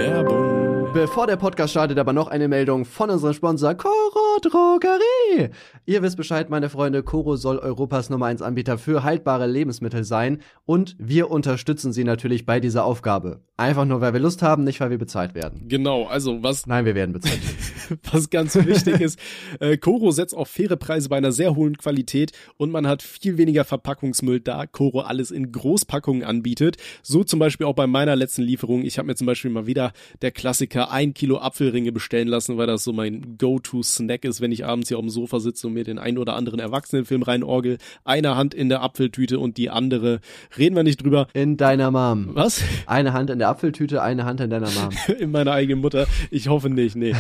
Werbung. Bevor der Podcast startet, aber noch eine Meldung von unserem Sponsor Coro Drogerie. Ihr wisst Bescheid, meine Freunde, Coro soll Europas Nummer 1 Anbieter für haltbare Lebensmittel sein und wir unterstützen sie natürlich bei dieser Aufgabe. Einfach nur, weil wir Lust haben, nicht weil wir bezahlt werden. Genau, also was... Nein, wir werden bezahlt. Was ganz wichtig ist, Coro setzt auf faire Preise bei einer sehr hohen Qualität und man hat viel weniger Verpackungsmüll, da Coro alles in Großpackungen anbietet. So zum Beispiel auch bei meiner letzten Lieferung. Ich habe mir zum Beispiel mal wieder der Klassiker 1 Kilo Apfelringe bestellen lassen, weil das so mein Go-To-Snack ist, wenn ich abends hier auf dem Sofa sitze und mir den einen oder anderen Erwachsenenfilm reinorgel. Eine Hand in der Apfeltüte und die andere, reden wir nicht drüber. In deiner Mom. Was? Eine Hand in der Apfeltüte, eine Hand in deiner Mom. In meiner eigenen Mutter. Ich hoffe nicht, nee.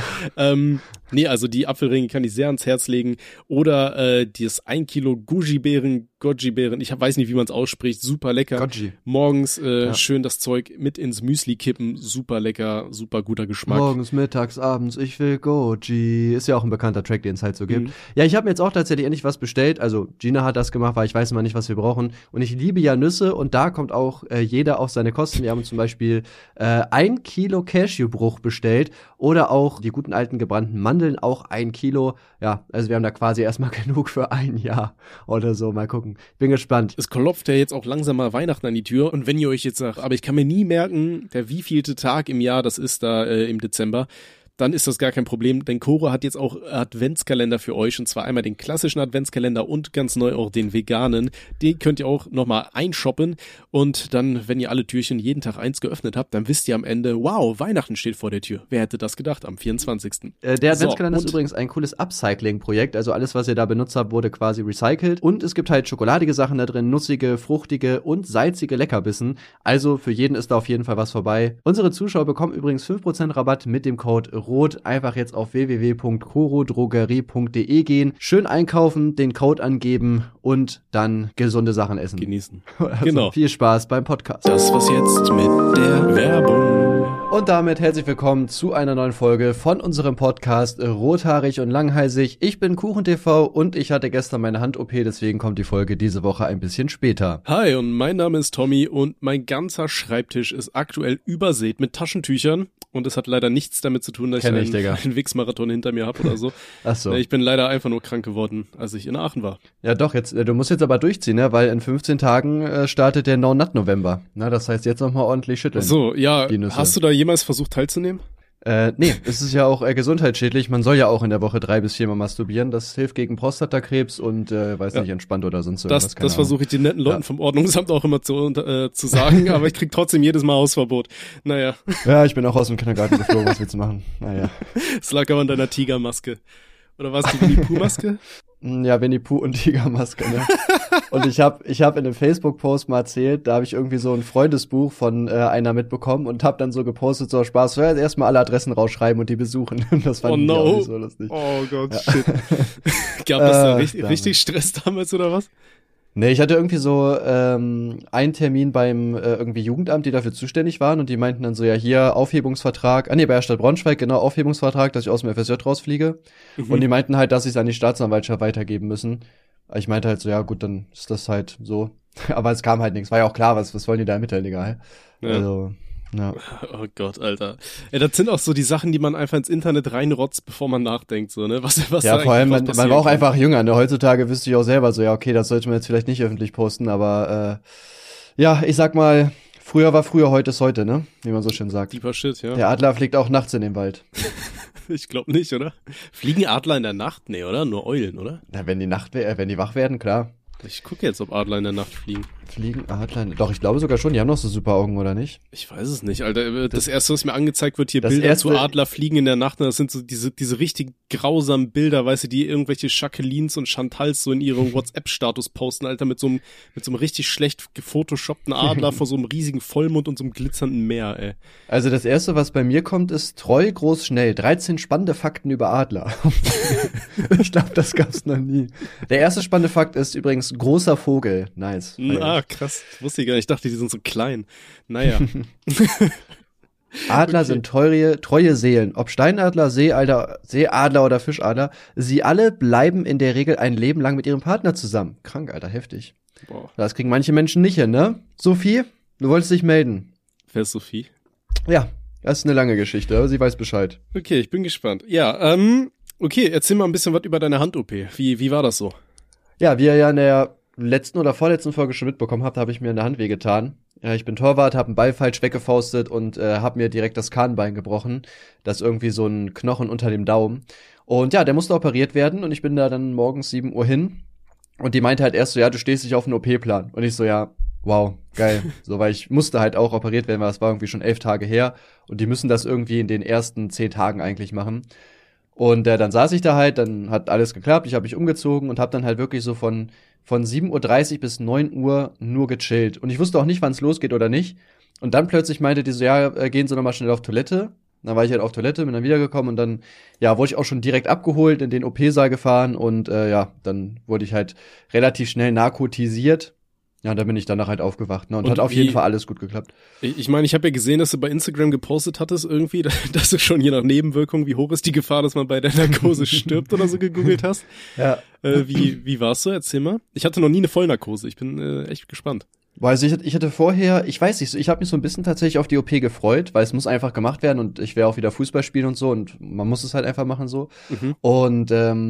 Nee, also die Apfelringe kann ich sehr ans Herz legen. Oder das 1 Kilo Goji-Beeren, ich weiß nicht, wie man es ausspricht, super lecker. Goji. Morgens schön das Zeug mit ins Müsli kippen, super lecker, super guter Geschmack. Morgens, mittags, abends, ich will Goji. Ist ja auch ein bekannter Track, den es halt so gibt. Ja, ich habe mir jetzt auch tatsächlich endlich was bestellt. Also Gina hat das gemacht, weil ich weiß immer nicht, was wir brauchen. Und ich liebe ja Nüsse und da kommt auch jeder auf seine Kosten. Wir haben zum Beispiel 1 Kilo Cashewbruch bestellt oder auch die guten alten gebrannten Mandeln, auch 1 Kilo. Ja, also wir haben da quasi erstmal genug für ein Jahr oder so. Mal gucken. Bin gespannt. Es klopft ja jetzt auch langsam mal Weihnachten an die Tür. Und wenn ihr euch jetzt sagt, aber ich kann mir nie merken, der wievielte Tag im Jahr das ist da im Dezember, dann ist das gar kein Problem, denn Coro hat jetzt auch Adventskalender für euch, und zwar einmal den klassischen Adventskalender und ganz neu auch den veganen. Den könnt ihr auch nochmal einshoppen und dann, wenn ihr alle Türchen jeden Tag eins geöffnet habt, dann wisst ihr am Ende, wow, Weihnachten steht vor der Tür. Wer hätte das gedacht am 24. Der Adventskalender ist übrigens ein cooles Upcycling-Projekt, also alles, was ihr da benutzt habt, wurde quasi recycelt und es gibt halt schokoladige Sachen da drin, nussige, fruchtige und salzige Leckerbissen, also für jeden ist da auf jeden Fall was vorbei. Unsere Zuschauer bekommen übrigens 5% Rabatt mit dem Code ROT. Einfach jetzt auf www.corodrogerie.de gehen, schön einkaufen, den Code angeben und dann gesunde Sachen essen. Genießen. Also genau. Viel Spaß beim Podcast. Das war's jetzt mit der Werbung. Und damit herzlich willkommen zu einer neuen Folge von unserem Podcast Rothaarig und Langhalsig. Ich bin KuchenTV und ich hatte gestern meine Hand-OP, deswegen kommt die Folge diese Woche ein bisschen später. Hi, und mein Name ist Tommy und mein ganzer Schreibtisch ist aktuell übersät mit Taschentüchern. Und es hat leider nichts damit zu tun, dass ich einen Wix-Marathon hinter mir habe oder so. Ach so. Ich bin leider einfach nur krank geworden, als ich in Aachen war. Ja doch, jetzt du musst jetzt aber durchziehen, ne? Weil in 15 Tagen startet der No-Nut-November. Na, das heißt jetzt nochmal ordentlich schütteln. Ach so, ja, hast du da jemals versucht teilzunehmen? Nee, es ist ja auch gesundheitsschädlich. Man soll ja auch in der Woche 3 bis 4 Mal masturbieren. Das hilft gegen Prostatakrebs und, nicht, entspannt oder sonst irgendwas. Das versuche ich den netten Leuten vom Ordnungsamt auch immer zu sagen, aber ich krieg trotzdem jedes Mal Hausverbot. Naja. Ja, ich bin auch aus dem Kindergarten geflogen, was willst du machen? Naja. Es lag aber an deiner Tigermaske. Oder war es die Winnie-Pooh-Maske? Ja, Winnie Pooh und Tigermaske, ne? Und ich hab in einem Facebook-Post mal erzählt, da habe ich irgendwie so ein Freundesbuch von einer mitbekommen und hab dann so gepostet, so Spaß, so, erstmal alle Adressen rausschreiben und die besuchen. Das fand ich auch nicht so lustig. Oh Gott, shit. Gab das da richtig Stress damals oder was? Nee, ich hatte irgendwie so einen Termin beim irgendwie Jugendamt, die dafür zuständig waren und die meinten dann so, ja hier Aufhebungsvertrag, bei der Stadt Braunschweig, genau, Aufhebungsvertrag, dass ich aus dem FSJ rausfliege. Und die meinten halt, dass sie es an die Staatsanwaltschaft weitergeben müssen. Ich meinte halt so, ja gut, dann ist das halt so. Aber es kam halt nichts, war ja auch klar, was wollen die da ermitteln, Digga? Ja. Also, ja. Oh Gott, Alter. Ja, das sind auch so die Sachen, die man einfach ins Internet reinrotzt, bevor man nachdenkt, so, ne? Was ja, da vor allem, man war auch einfach jünger, ne? Heutzutage wüsste ich auch selber so, ja, okay, das sollte man jetzt vielleicht nicht öffentlich posten, aber, ja, ich sag mal, früher war früher, heute ist heute, ne? Wie man so schön sagt. Deeper Shit, ja. Der Adler fliegt auch nachts in den Wald. Ich glaube nicht, oder? Fliegen Adler in der Nacht? Nee, oder? Nur Eulen, oder? Na, wenn die wach werden, klar. Ich gucke jetzt, ob Adler in der Nacht fliegen. Fliegen Adler? Doch, ich glaube sogar schon. Die haben noch so super Augen, oder nicht? Ich weiß es nicht, Alter. Das erste, was mir angezeigt wird, hier Bilder zu Adler fliegen in der Nacht. Und das sind so diese richtig grausamen Bilder, weißt du, die irgendwelche Jacquelines und Chantals so in ihrem WhatsApp-Status posten, Alter, mit so einem richtig schlecht gefotoshoppten Adler vor so einem riesigen Vollmond und so einem glitzernden Meer, ey. Also das erste, was bei mir kommt, ist treu, groß, schnell. 13 spannende Fakten über Adler. Ich glaube, das gab's noch nie. Der erste spannende Fakt ist übrigens großer Vogel. Nice. Ah, krass. Das wusste ich gar nicht. Ich dachte, die sind so klein. Naja. Adler sind treue Seelen. Ob Steinadler, Seeadler oder Fischadler, sie alle bleiben in der Regel ein Leben lang mit ihrem Partner zusammen. Krank, Alter, heftig. Boah. Das kriegen manche Menschen nicht hin, ne? Sophie, du wolltest dich melden. Wer ist Sophie? Ja, Das ist eine lange Geschichte, aber sie weiß Bescheid. Okay, ich bin gespannt. Ja, okay, erzähl mal ein bisschen was über deine Hand-OP. Wie war das so? Ja, wie ihr ja in der letzten oder vorletzten Folge schon mitbekommen habt, habe ich mir in der Hand wehgetan. Ja, ich bin Torwart, habe einen Ball falsch weggefaustet und habe mir direkt das Kahnbein gebrochen. Das ist irgendwie so ein Knochen unter dem Daumen. Und ja, der musste operiert werden und ich bin da dann morgens 7 Uhr hin. Und die meinte halt erst so, ja, du stehst nicht auf einen OP-Plan. Und ich so, ja, wow, geil. So, weil ich musste halt auch operiert werden, weil das war irgendwie schon 11 Tage her. Und die müssen das irgendwie in den ersten 10 Tagen eigentlich machen. Und dann saß ich da halt, dann hat alles geklappt, ich habe mich umgezogen und habe dann halt wirklich so von 7:30 Uhr bis 9 Uhr nur gechillt. Und ich wusste auch nicht, wann es losgeht oder nicht. Und dann plötzlich meinte die so, ja, gehen Sie nochmal schnell auf Toilette. Dann war ich halt auf Toilette, bin dann wiedergekommen und dann, ja, wurde ich auch schon direkt abgeholt, in den OP-Saal gefahren und ja, dann wurde ich halt relativ schnell narkotisiert. Ja, und da bin ich danach halt aufgewacht, ne? Und hat auf jeden Fall alles gut geklappt. Ich meine, ich habe ja gesehen, dass du bei Instagram gepostet hattest irgendwie, dass du schon je nach Nebenwirkung, wie hoch ist die Gefahr, dass man bei der Narkose stirbt oder so gegoogelt hast. Ja. Wie war's so? Erzähl mal. Ich hatte noch nie eine Vollnarkose. Ich bin echt gespannt. Also ich hatte vorher, ich weiß nicht, ich habe mich so ein bisschen tatsächlich auf die OP gefreut, weil es muss einfach gemacht werden und ich werde auch wieder Fußball spielen und so und man muss es halt einfach machen so. Mhm. Und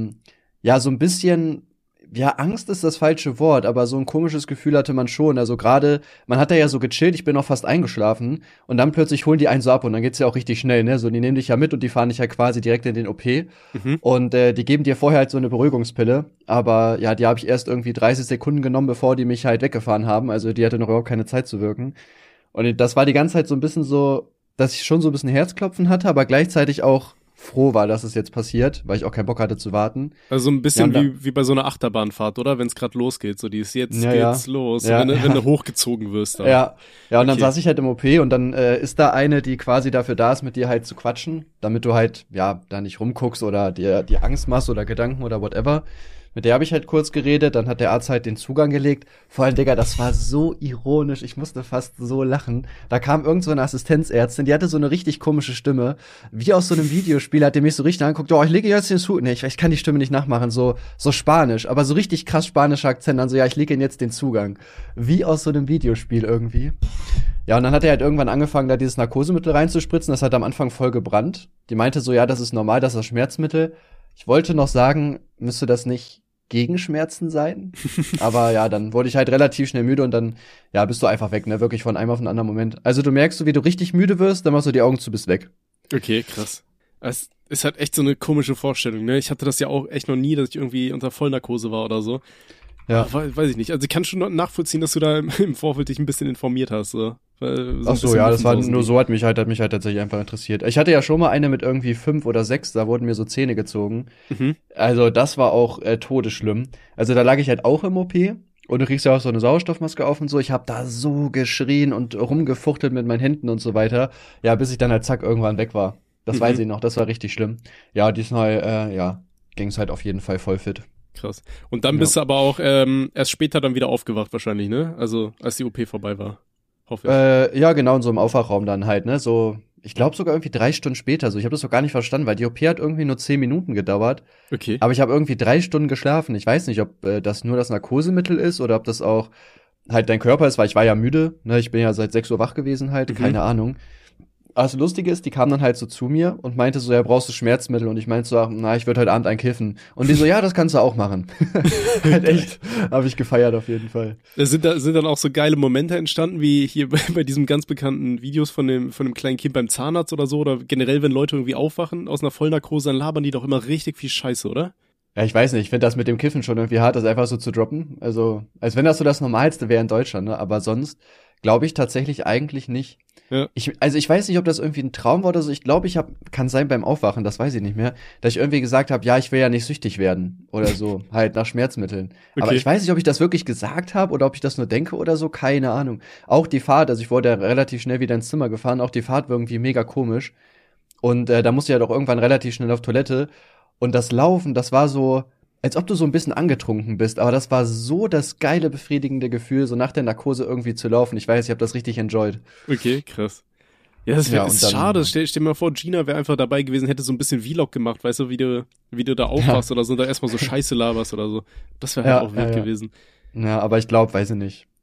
ja, so ein bisschen, ja, Angst ist das falsche Wort, aber so ein komisches Gefühl hatte man schon. Also gerade, man hat da ja so gechillt, ich bin auch fast eingeschlafen und dann plötzlich holen die einen so ab und dann geht's ja auch richtig schnell, ne? So, die nehmen dich ja mit und die fahren dich ja quasi direkt in den OP. Mhm. Und die geben dir vorher halt so eine Beruhigungspille, aber ja, die habe ich erst irgendwie 30 Sekunden genommen, bevor die mich halt weggefahren haben. Also die hatte noch überhaupt keine Zeit zu wirken. Und das war die ganze Zeit so ein bisschen so, dass ich schon so ein bisschen Herzklopfen hatte, aber gleichzeitig auch froh war, dass es jetzt passiert, weil ich auch keinen Bock hatte zu warten. Also ein bisschen Ja, wie bei so einer Achterbahnfahrt, oder? Wenn es gerade losgeht, so jetzt Ja, geht's los, Ja, wenn du hochgezogen wirst. Dann. Ja, und dann Okay. saß ich halt im OP und dann ist da eine, die quasi dafür da ist, mit dir halt zu quatschen, damit du halt, ja, da nicht rumguckst oder dir die Angst machst oder Gedanken oder whatever. Mit der habe ich halt kurz geredet, dann hat der Arzt halt den Zugang gelegt. Vor allem, Digga, das war so ironisch, ich musste fast so lachen. Da kam irgend so eine Assistenzärztin, die hatte so eine richtig komische Stimme. Wie aus so einem Videospiel hat die mich so richtig angeguckt, oh, ich lege jetzt den Zugang. Nee, ich kann die Stimme nicht nachmachen, so Spanisch, aber so richtig krass spanischer Akzent, dann so, ja, ich lege Ihnen jetzt den Zugang. Wie aus so einem Videospiel irgendwie. Ja, und dann hat er halt irgendwann angefangen, da dieses Narkosemittel reinzuspritzen, das hat am Anfang voll gebrannt. Die meinte so, ja, das ist normal, das ist das Schmerzmittel. Ich wollte noch sagen, müsste das nicht gegen Schmerzen sein? Aber ja, dann wurde ich halt relativ schnell müde und dann, ja, bist du einfach weg, ne? Wirklich von einem auf den anderen Moment. Also du merkst so, wie du richtig müde wirst, dann machst du die Augen zu, bist weg. Okay, krass. Es ist halt echt so eine komische Vorstellung, ne? Ich hatte das ja auch echt noch nie, dass ich irgendwie unter Vollnarkose war oder so. Ja. Aber weiß ich nicht. Also ich kann schon nachvollziehen, dass du da im Vorfeld dich ein bisschen informiert hast, so. Ach so, ja, das war nur so, hat mich halt tatsächlich einfach interessiert. Ich hatte ja schon mal eine mit irgendwie 5 oder 6, da wurden mir so Zähne gezogen. Mhm. Also das war auch todesschlimm. Also da lag ich halt auch im OP und du kriegst ja auch so eine Sauerstoffmaske auf und so. Ich habe da so geschrien und rumgefuchtelt mit meinen Händen und so weiter. Ja, bis ich dann halt zack irgendwann weg war. Das weiß ich noch, das war richtig schlimm. Ja, diesmal, ja, ging's halt auf jeden Fall voll fit. Krass. Und dann bist du aber auch erst später dann wieder aufgewacht wahrscheinlich, ne? Also als die OP vorbei war. Hoffe ich. Ja, genau, in so einem Aufwachraum dann halt, ne? So, ich glaube sogar irgendwie 3 Stunden später. So, ich habe das doch gar nicht verstanden, weil die OP hat irgendwie nur 10 Minuten gedauert. Okay. Aber ich habe irgendwie 3 Stunden geschlafen. Ich weiß nicht, ob das nur das Narkosemittel ist oder ob das auch halt dein Körper ist, weil ich war ja müde. Ne? Ich bin ja seit 6 Uhr wach gewesen halt, keine Ahnung. Aber das Lustige ist, die kam dann halt so zu mir und meinte so, ja, brauchst du Schmerzmittel? Und ich meinte so, na, ich würde heute Abend einen kiffen. Und die so, ja, das kannst du auch machen. Halt echt, habe ich gefeiert auf jeden Fall. Sind dann auch so geile Momente entstanden, wie hier bei diesem ganz bekannten Videos von dem kleinen Kind beim Zahnarzt oder so, oder generell, wenn Leute irgendwie aufwachen aus einer Vollnarkose, dann labern die doch immer richtig viel Scheiße, oder? Ja, ich weiß nicht, ich finde das mit dem Kiffen schon irgendwie hart, das einfach so zu droppen. Also, als wenn das so das Normalste wäre in Deutschland, ne? Aber sonst glaube ich tatsächlich eigentlich nicht. Ja. Ich weiß nicht, ob das irgendwie ein Traum war oder so. Ich glaube, kann sein beim Aufwachen, das weiß ich nicht mehr, dass ich irgendwie gesagt habe, ja, ich will ja nicht süchtig werden oder so, halt nach Schmerzmitteln. Okay. Aber ich weiß nicht, ob ich das wirklich gesagt habe oder ob ich das nur denke oder so, keine Ahnung. Auch die Fahrt, also ich wurde ja relativ schnell wieder ins Zimmer gefahren, auch die Fahrt war irgendwie mega komisch. Und da musste ich ja doch irgendwann relativ schnell auf Toilette. Und das Laufen, das war so, als ob du so ein bisschen angetrunken bist, aber das war so das geile, befriedigende Gefühl, so nach der Narkose irgendwie zu laufen. Ich weiß, ich habe das richtig enjoyed. Okay, krass. Ja, das Ja, ist und dann- schade. Stell dir mal vor, Gina wäre einfach dabei gewesen, hätte so ein bisschen Vlog gemacht, weißt du, wie du da aufwachst oder so, da erstmal so Scheiße laberst oder so. Das wäre halt Ja, auch wild ja. gewesen. Ja, aber ich glaube, weiß ich nicht.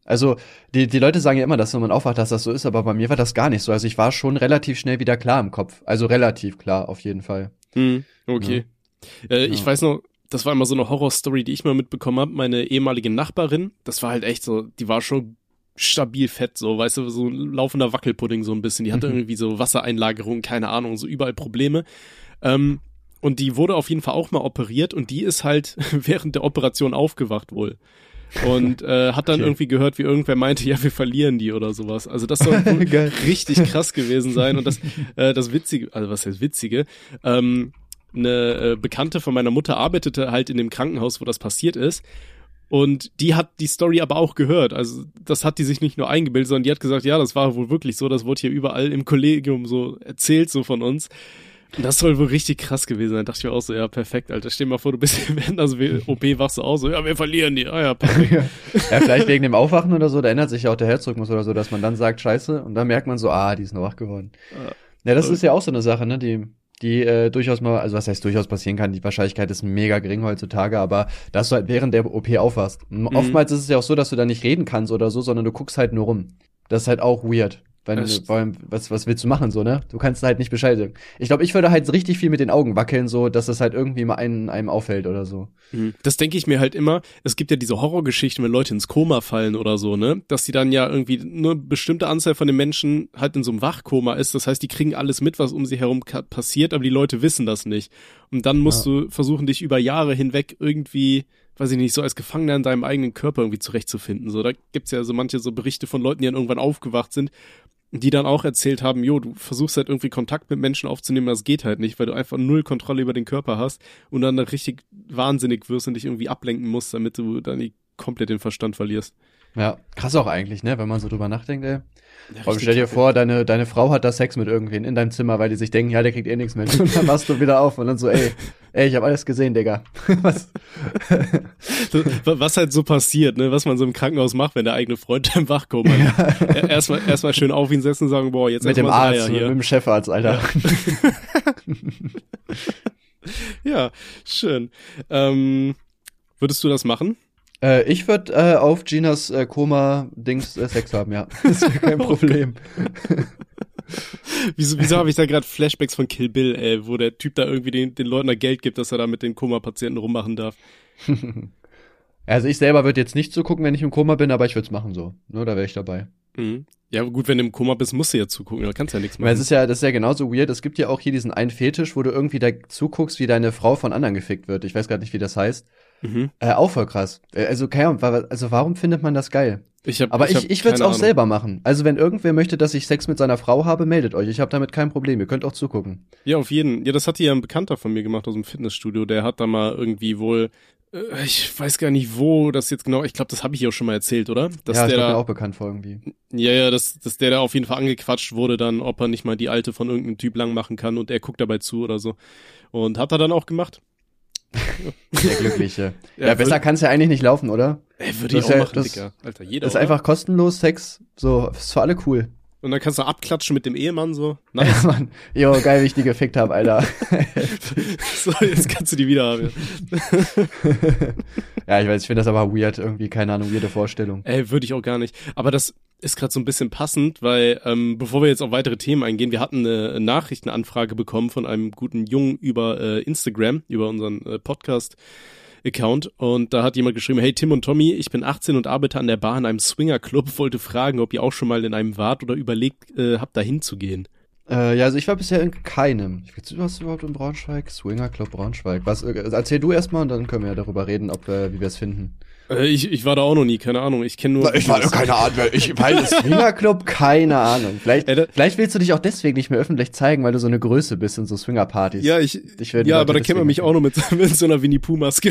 Also, die Leute sagen ja immer, dass wenn man aufwacht, dass das so ist, aber bei mir war das gar nicht so. Also ich war schon relativ schnell wieder klar im Kopf. Also relativ klar, auf jeden Fall. Okay. Ja. Ich weiß noch, das war immer so eine Horrorstory, die ich mal mitbekommen habe. Meine ehemalige Nachbarin, das war halt echt so, die war schon stabil fett, so, weißt du, so ein laufender Wackelpudding so ein bisschen. Die hatte irgendwie so Wassereinlagerung, keine Ahnung, so überall Probleme. Und die wurde auf jeden Fall auch mal operiert und die ist halt während der Operation aufgewacht wohl. Und hat dann irgendwie gehört, wie irgendwer meinte, ja, wir verlieren die oder sowas. Also das soll richtig krass gewesen sein. Und das Witzige, also was heißt Witzige, eine Bekannte von meiner Mutter arbeitete halt in dem Krankenhaus, wo das passiert ist. Und die hat die Story aber auch gehört. Also das hat die sich nicht nur eingebildet, sondern die hat gesagt, ja, das war wohl wirklich so. Das wurde hier überall im Kollegium so erzählt, so von uns. Das soll wohl richtig krass gewesen sein. Da dachte ich mir auch so, ja, perfekt, Alter. Stell dir mal vor, du bist während also OP wachst du auch so, ja, wir verlieren die. Ah ja, perfekt. Ja, vielleicht wegen dem Aufwachen oder so, da ändert sich ja auch der Herzdrhythmus oder so, dass man dann sagt, scheiße, und dann merkt man so, die ist noch wach geworden. Ja, das ist ja auch so eine Sache, ne, die durchaus mal, also was heißt durchaus passieren kann, die Wahrscheinlichkeit ist mega gering heutzutage, aber dass du halt während der OP aufwachst. Oftmals ist es ja auch so, dass du da nicht reden kannst oder so, sondern du guckst halt nur rum. Das ist halt auch weird. Was willst du machen, so, ne? Du kannst halt nicht Bescheid sagen. Ich glaube, ich würde halt richtig viel mit den Augen wackeln, so, dass es halt irgendwie mal einem auffällt oder so. Das denke ich mir halt immer. Es gibt ja diese Horrorgeschichten, wenn Leute ins Koma fallen oder so, ne? Dass die dann ja irgendwie nur eine bestimmte Anzahl von den Menschen halt in so einem Wachkoma ist. Das heißt, die kriegen alles mit, was um sie herum passiert, aber die Leute wissen das nicht. Und dann musst du versuchen, dich über Jahre hinweg irgendwie, weiß ich nicht, so als Gefangener in deinem eigenen Körper irgendwie zurechtzufinden. So, da gibt's ja so manche so Berichte von Leuten, die dann irgendwann aufgewacht sind, die dann auch erzählt haben, du versuchst halt irgendwie Kontakt mit Menschen aufzunehmen, das geht halt nicht, weil du einfach null Kontrolle über den Körper hast und dann richtig wahnsinnig wirst und dich irgendwie ablenken musst, damit du dann nicht komplett den Verstand verlierst. Ja, krass auch eigentlich, ne, wenn man so drüber nachdenkt, ey. Ja, stell dir vor, deine Frau hat da Sex mit irgendwen in deinem Zimmer, weil die sich denken, ja, der kriegt eh nichts mit. Und dann machst du wieder auf und dann so, ey, ich hab alles gesehen, Digga. Was halt so passiert, ne, was man so im Krankenhaus macht, wenn der eigene Freund im Wachkoma ist. Erstmal schön auf ihn setzen und sagen, boah, jetzt mit dem Arzt, hier. Mit dem Chefarzt, Alter. Ja, schön. Würdest du das machen? Ich würde auf Ginas Koma-Dings Sex haben, ja. Das ist kein Problem. Wieso habe ich da gerade Flashbacks von Kill Bill, wo der Typ da irgendwie den Leuten da Geld gibt, dass er da mit den Koma-Patienten rummachen darf? Also ich selber würde jetzt nicht zugucken, wenn ich im Koma bin, aber ich würde es machen so. Da wäre ich dabei. Ja, gut, wenn du im Koma bist, musst du ja zugucken, da kannst du ja nichts machen. Weil das ist ja genauso weird. Es gibt ja auch hier diesen einen Fetisch, wo du irgendwie da zuguckst, wie deine Frau von anderen gefickt wird. Ich weiß gerade nicht, wie das heißt. Auch voll krass. Also, keine Ahnung, also warum findet man das geil? Ich würde es auch selber machen. Also, wenn irgendwer möchte, dass ich Sex mit seiner Frau habe, meldet euch. Ich habe damit kein Problem. Ihr könnt auch zugucken. Ja, auf jeden. Ja, das hat ja ein Bekannter von mir gemacht aus dem Fitnessstudio. Der hat da mal irgendwie wohl, ich weiß gar nicht, wo das jetzt genau, ich glaube, das habe ich hier auch schon mal erzählt, oder? Dass ja, ich glaube, mir auch bekannt vor irgendwie. Ja, dass der da auf jeden Fall angequatscht wurde dann, ob er nicht mal die Alte von irgendeinem Typ lang machen kann und er guckt dabei zu oder so. Und hat er dann auch gemacht. Der Glückliche. Ja, besser kann es ja eigentlich nicht laufen, oder? Würde ich auch machen, Digga. Alter, jeder, das ist einfach kostenlos Sex, so, ist für alle cool. Und dann kannst du abklatschen mit dem Ehemann, so. Nice. Ja, Mann. Jo, geil, wie ich die gefickt habe, Alter. So, jetzt kannst du die wieder haben. Ja, ich finde das aber weird, irgendwie, keine Ahnung, weirde Vorstellung. Würde ich auch gar nicht. Aber das ist gerade so ein bisschen passend, weil, bevor wir jetzt auf weitere Themen eingehen, wir hatten eine Nachrichtenanfrage bekommen von einem guten Jungen über Instagram, über unseren Podcast-Account. Und da hat jemand geschrieben, hey Tim und Tommy, ich bin 18 und arbeite an der Bar in einem Swinger-Club, wollte fragen, ob ihr auch schon mal in einem wart oder überlegt habt, da hinzugehen. Ja, also ich war bisher in keinem. Was überhaupt in Braunschweig? Swinger Club Braunschweig. Erzähl du erstmal und dann können wir ja darüber reden, wie wir es finden. Ich war da auch noch nie, keine Ahnung. Ich kenne nur. Ich war keine Ahnung. Swinger Club, keine Ahnung. Vielleicht willst du dich auch deswegen nicht mehr öffentlich zeigen, weil du so eine Größe bist in so Swinger-Partys. Ja, aber da kennt man mich auch noch mit so einer Winnie-Pooh-Maske.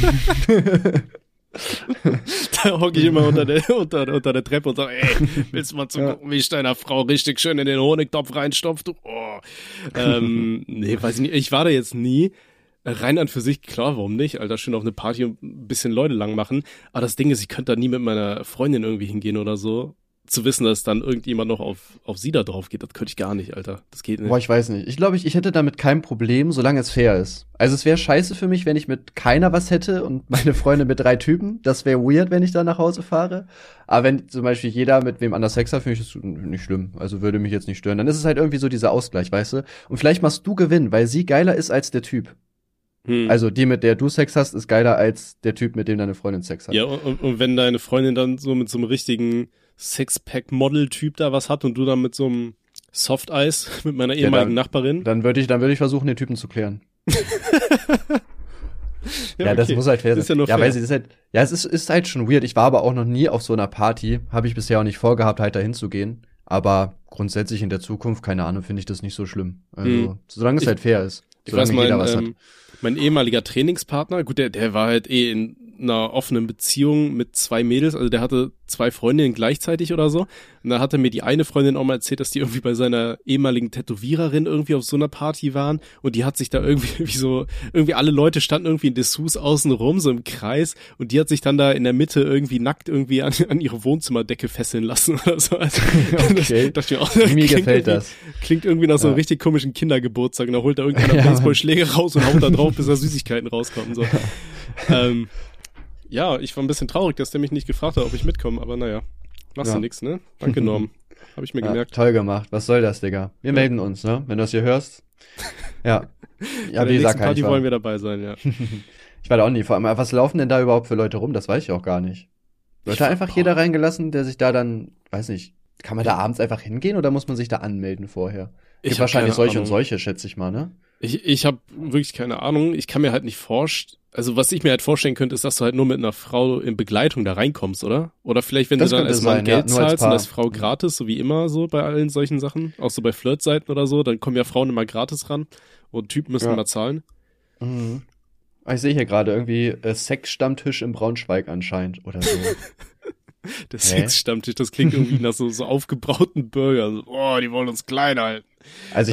Da hocke ich immer unter der Treppe und sage, ey, willst du mal zugucken, wie ich deiner Frau richtig schön in den Honigtopf reinstopf, du? Oh. Nee, weiß ich nicht. Ich war da jetzt nie. Rein an für sich, klar, warum nicht? Alter, schön auf eine Party und ein bisschen Leute lang machen. Aber das Ding ist, ich könnte da nie mit meiner Freundin irgendwie hingehen oder so. zu wissen, dass dann irgendjemand noch auf sie da drauf geht, das könnte ich gar nicht, Alter. Das geht nicht. Boah, ich weiß nicht. Ich glaube, ich hätte damit kein Problem, solange es fair ist. Also es wäre scheiße für mich, wenn ich mit keiner was hätte und meine Freunde mit 3 Typen. Das wäre weird, wenn ich da nach Hause fahre. Aber wenn zum Beispiel jeder mit wem anders Sex hat, finde ich das nicht schlimm. Also würde mich jetzt nicht stören. Dann ist es halt irgendwie so dieser Ausgleich, weißt du? Und vielleicht machst du Gewinn, weil sie geiler ist als der Typ. Also die, mit der du Sex hast, ist geiler als der Typ, mit dem deine Freundin Sex hat. Ja, und wenn deine Freundin dann so mit so einem richtigen Sixpack-Model-Typ da was hat und du dann mit so einem Softeis mit meiner ehemaligen Nachbarin. Dann würde ich versuchen, den Typen zu klären. Ja, okay. Das muss halt fair sein. Das ist ja nur fair. Weil sie ist halt, ja, es ist halt schon weird. Ich war aber auch noch nie auf so einer Party. Habe ich bisher auch nicht vorgehabt, halt da hinzugehen. Aber grundsätzlich in der Zukunft, keine Ahnung, finde ich das nicht so schlimm. Also, solange es halt fair ist. Ich weiß, mein ehemaliger Trainingspartner, gut, der war halt in einer offenen Beziehung mit 2 Mädels, also der hatte 2 Freundinnen gleichzeitig oder so. Und da hat er mir die eine Freundin auch mal erzählt, dass die irgendwie bei seiner ehemaligen Tätowiererin irgendwie auf so einer Party waren und die hat sich da irgendwie alle Leute standen irgendwie in Dessous außen rum, so im Kreis, und die hat sich dann da in der Mitte irgendwie nackt irgendwie an ihre Wohnzimmerdecke fesseln lassen oder so. Also, okay. Mir gefällt das. Klingt irgendwie nach so einem richtig komischen Kindergeburtstag und da holt da irgendeiner Baseballschläge raus und haut da drauf, bis da Süßigkeiten rauskommen. So. Ja, ich war ein bisschen traurig, dass der mich nicht gefragt hat, ob ich mitkomme, aber naja, machst du nix, ne? Danke, Norm. Hab ich mir gemerkt. Toll gemacht. Was soll das, Digga? Wir melden uns, ne? Wenn du das hier hörst. Ja. Ja, wie gesagt, Party wollen wir dabei sein, ja. Ich war da auch nie. Vor allem, was laufen denn da überhaupt für Leute rum? Das weiß ich auch gar nicht. Wird da einfach jeder reingelassen, der sich da dann, weiß nicht, kann man da abends einfach hingehen oder muss man sich da anmelden vorher? Gibt wahrscheinlich solche und solche, schätze ich mal, ne? Ich habe wirklich keine Ahnung. Ich kann mir halt nicht vorstellen, also was ich mir halt vorstellen könnte, ist, dass du halt nur mit einer Frau in Begleitung da reinkommst, oder? Oder vielleicht, wenn du dann als Mann Geld zahlst und als Frau gratis, so wie immer so bei allen solchen Sachen, auch so bei Flirtseiten oder so, dann kommen ja Frauen immer gratis ran und Typen müssen immer zahlen. Mhm. Ich sehe hier gerade irgendwie Sex-Stammtisch im Braunschweig anscheinend oder so. Der Sex-Stammtisch, das klingt irgendwie nach so aufgebrauten Burger. So, die wollen uns klein halten. Also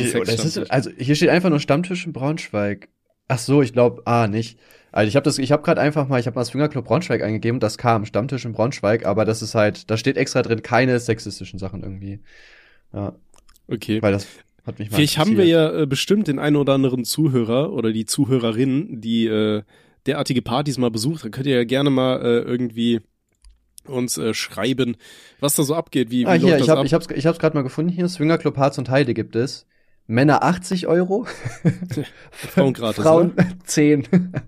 hier steht einfach nur Stammtisch in Braunschweig. Ach so, ich glaube, nicht. Also ich habe gerade einfach mal, ich habe mal das Swingerclub Braunschweig eingegeben und das kam, Stammtisch in Braunschweig, aber das ist halt, da steht extra drin, keine sexistischen Sachen irgendwie. Ja. Okay. Weil das hat mich mal Vielleicht haben wir ja bestimmt den einen oder anderen Zuhörer oder die Zuhörerin, die derartige Partys mal besucht. Dann könnt ihr ja gerne mal irgendwie uns schreiben, was da so abgeht. Wie hier, läuft das ab? Ich hab's gerade mal gefunden hier. Swingerclub Harz und Heide gibt es. Männer 80 €. Frauen gratis, Frauen ne? 10.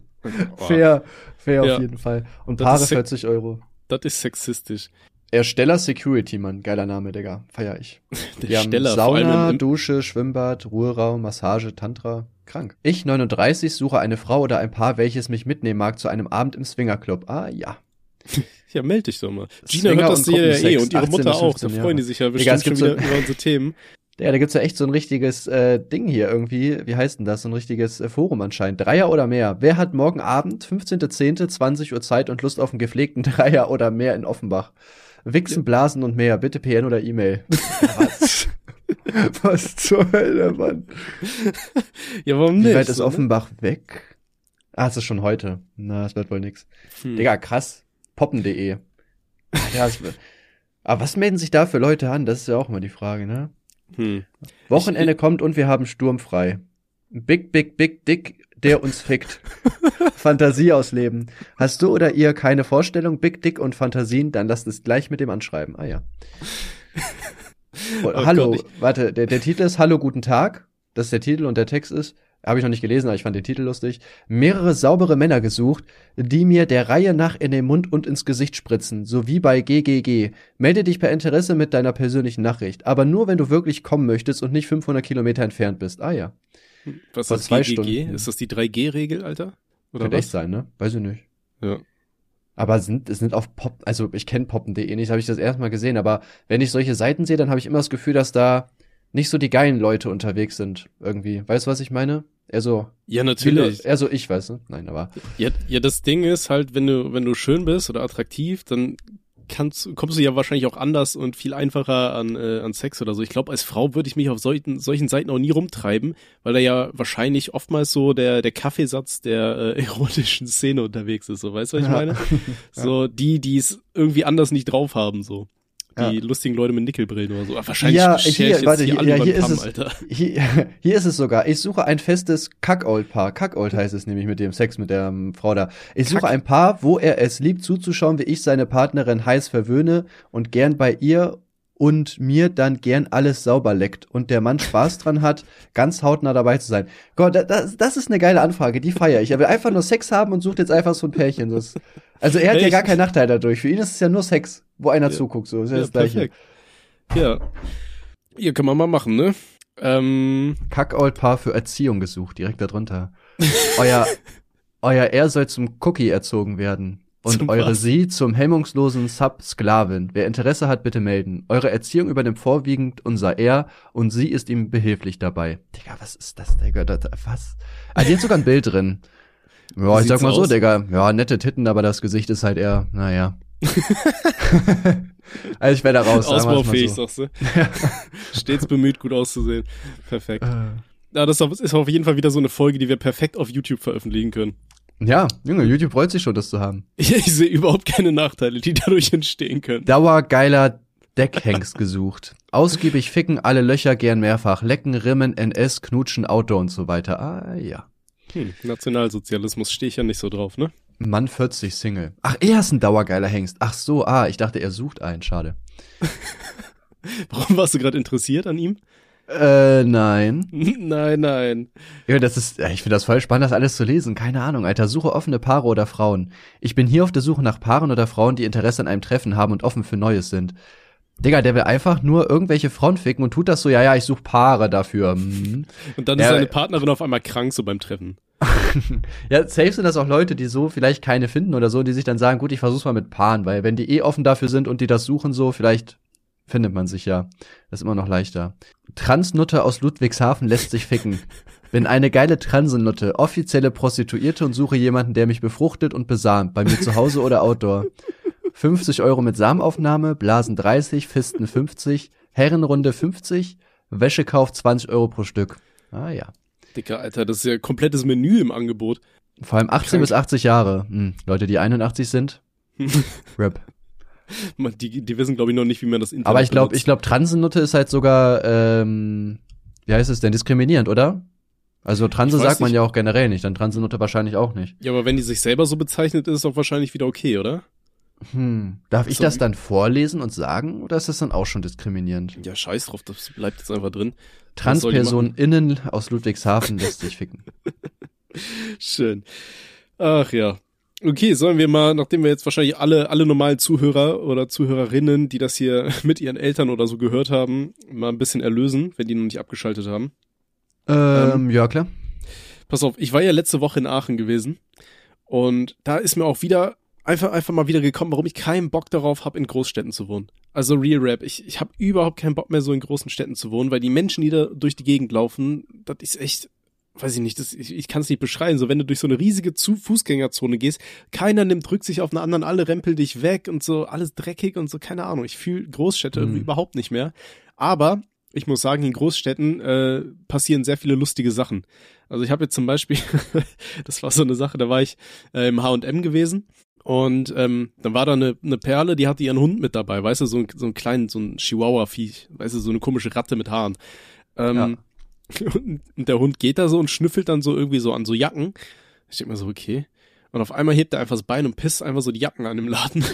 Fair auf jeden Fall. Und Paare 40 €. Das ist sexistisch. Ersteller Security, Mann. Geiler Name, Digga. Feier ich. Der Steller, Sauna, Dusche, Schwimmbad, Ruheraum, Massage, Tantra. Krank. Ich, 39, suche eine Frau oder ein Paar, welches mich mitnehmen mag zu einem Abend im Swingerclub. Ja. Ja, meld dich doch mal. Gina hört das ja und ihre Mutter auch. Da freuen die sich ja bestimmt schon wieder über unsere Themen. Ja, da gibt's ja echt so ein richtiges Ding hier irgendwie. Wie heißt denn das? So ein richtiges Forum anscheinend. Dreier oder mehr. Wer hat morgen Abend, 15.10., 20 Uhr Zeit und Lust auf einen gepflegten Dreier oder mehr in Offenbach? Wichsen, Blasen und mehr. Bitte PN oder E-Mail. Was? Was zur Hölle, Mann? Ja, warum nicht? Wie weit ist Offenbach weg? Es ist schon heute. Na, es wird wohl nix. Digga, krass. Poppen.de. Ja, aber was melden sich da für Leute an? Das ist ja auch immer die Frage, ne? Wochenende kommt und wir haben sturmfrei. Big Dick, der uns fickt. Fantasie ausleben. Hast du oder ihr keine Vorstellung, Big Dick und Fantasien, dann lasst es gleich mit dem anschreiben. Ja. Hallo, warte, der Titel ist Hallo, guten Tag. Das ist der Titel und der Text ist, habe ich noch nicht gelesen, aber ich fand den Titel lustig. Mehrere saubere Männer gesucht, die mir der Reihe nach in den Mund und ins Gesicht spritzen, so wie bei GGG. Melde dich per Interesse mit deiner persönlichen Nachricht, aber nur, wenn du wirklich kommen möchtest und nicht 500 Kilometer entfernt bist. Ja. Was ist das GGG? Ist das die 3G-Regel, Alter? Oder könnte echt sein, ne? Weiß ich nicht. Ja. Aber es sind auf Pop, also ich kenne poppen.de nicht, habe ich das erstmal gesehen, aber wenn ich solche Seiten sehe, dann habe ich immer das Gefühl, dass da nicht so die geilen Leute unterwegs sind, irgendwie. Weißt du, was ich meine? Ja, natürlich. Ich weiß, ne? Nein, aber. Ja, das Ding ist halt, wenn du schön bist oder attraktiv, dann kommst du ja wahrscheinlich auch anders und viel einfacher an Sex oder so. Ich glaube, als Frau würde ich mich auf solchen Seiten auch nie rumtreiben, weil da ja wahrscheinlich oftmals so der Kaffeesatz der erotischen Szene unterwegs ist, so, weißt du, was ich meine? So, die es irgendwie anders nicht drauf haben, so. die lustigen Leute mit Nickelbrillen oder so. Aber wahrscheinlich Hier ist es sogar. Ich suche ein festes Kackold-Paar. Kackold heißt es nämlich mit dem Sex mit der Frau da. Ich suche ein Paar, wo er es liebt zuzuschauen, wie ich seine Partnerin heiß verwöhne und gern bei ihr und mir dann gern alles sauber leckt und der Mann Spaß dran hat, ganz hautnah dabei zu sein. Gott, das ist eine geile Anfrage, die feiere ich. Er will einfach nur Sex haben und sucht jetzt einfach so ein Pärchen. Also er hat ja gar keinen Nachteil dadurch. Für ihn ist es ja nur Sex, wo einer zuguckt. So ist ja das Gleiche. Ja. Hier kann man mal machen, ne? Kackold-Paar für Erziehung gesucht, direkt da drunter. Euer Er soll zum Cookie erzogen werden. Und eure Sie zum hemmungslosen Sub-Sklavin. Wer Interesse hat, bitte melden. Eure Erziehung übernimmt vorwiegend unser Er und sie ist ihm behilflich dabei. Digga, was ist das, Digga? Was? Ah, die hat sogar ein Bild drin. Ja, ich sag mal so, Digga. Ja, nette Titten, aber das Gesicht ist halt eher, naja. Also ich werde da raus. Ausbaufähig, sagst du. Stets bemüht, gut auszusehen. Perfekt. Ja, das ist auf jeden Fall wieder so eine Folge, die wir perfekt auf YouTube veröffentlichen können. Ja, Junge, YouTube freut sich schon, das zu haben. Ich sehe überhaupt keine Nachteile, die dadurch entstehen können. Dauergeiler Deckhengst gesucht. Ausgiebig ficken, alle Löcher gern mehrfach. Lecken, Rimmen, NS, Knutschen, Outdoor und so weiter. Ah, ja. Nationalsozialismus stehe ich ja nicht so drauf, ne? Mann 40 Single. Ach, er ist ein dauergeiler Hengst. Ach so, ich dachte, er sucht einen. Schade. Warum warst du gerade interessiert an ihm? Nein. Nein. Ja, ich finde das voll spannend, das alles zu lesen. Keine Ahnung, Alter. Suche offene Paare oder Frauen. Ich bin hier auf der Suche nach Paaren oder Frauen, die Interesse an einem Treffen haben und offen für Neues sind. Digga, der will einfach nur irgendwelche Frauen ficken und tut das so, ja, ich suche Paare dafür. Und dann ist seine Partnerin auf einmal krank so beim Treffen. Ja, safe sind das auch Leute, die so vielleicht keine finden oder so, die sich dann sagen, gut, ich versuch's mal mit Paaren, weil wenn die offen dafür sind und die das suchen so, vielleicht findet man sich ja. Das ist immer noch leichter. Transnutte aus Ludwigshafen lässt sich ficken. Bin eine geile Transennutte, offizielle Prostituierte und suche jemanden, der mich befruchtet und besamt, bei mir zu Hause oder Outdoor. 50 € mit Samenaufnahme, Blasen 30, Fisten 50, Herrenrunde 50, Wäschekauf 20 € pro Stück. Ah ja. Dicker, Alter, das ist ja komplettes Menü im Angebot. Vor allem 18 bis 80 Jahre. Leute, die 81 sind, Rap. Die wissen, glaube ich, noch nicht, wie man das Internet Aber ich glaube, Transennutte ist halt sogar, wie heißt es denn, diskriminierend, oder? Also Transe sagt man ja auch generell nicht, dann Transennutte wahrscheinlich auch nicht. Ja, aber wenn die sich selber so bezeichnet, ist es auch wahrscheinlich wieder okay, oder? Darf ich das dann vorlesen und sagen, oder ist das dann auch schon diskriminierend? Ja, scheiß drauf, das bleibt jetzt einfach drin. TranspersonInnen aus Ludwigshafen lässt sich ficken. Schön. Ach ja. Okay, sollen wir mal, nachdem wir jetzt wahrscheinlich alle normalen Zuhörer oder Zuhörerinnen, die das hier mit ihren Eltern oder so gehört haben, mal ein bisschen erlösen, wenn die noch nicht abgeschaltet haben. Ja, klar. Pass auf, ich war ja letzte Woche in Aachen gewesen und da ist mir auch wieder einfach mal wieder gekommen, warum ich keinen Bock darauf habe, in Großstädten zu wohnen. Also Real Rap, ich habe überhaupt keinen Bock mehr, so in großen Städten zu wohnen, weil die Menschen, die da durch die Gegend laufen, das ist echt, weiß ich nicht, ich kann es nicht beschreiben. So, wenn du durch so eine riesige Fußgängerzone gehst, keiner nimmt Rücksicht auf einen anderen, alle rempeln dich weg und so, alles dreckig und so, keine Ahnung. Ich fühle Großstädte irgendwie überhaupt nicht mehr. Aber ich muss sagen, in Großstädten passieren sehr viele lustige Sachen. Also ich habe jetzt zum Beispiel, das war so eine Sache, da war ich im H&M gewesen. Und dann war da eine Perle, die hatte ihren Hund mit dabei, weißt du, so ein kleinen, so ein Chihuahua-Viech, weißt du, so eine komische Ratte mit Haaren. Und der Hund geht da so und schnüffelt dann so irgendwie so an so Jacken. Ich denk mir so, okay. Und auf einmal hebt er einfach das Bein und pisst einfach so die Jacken an im Laden.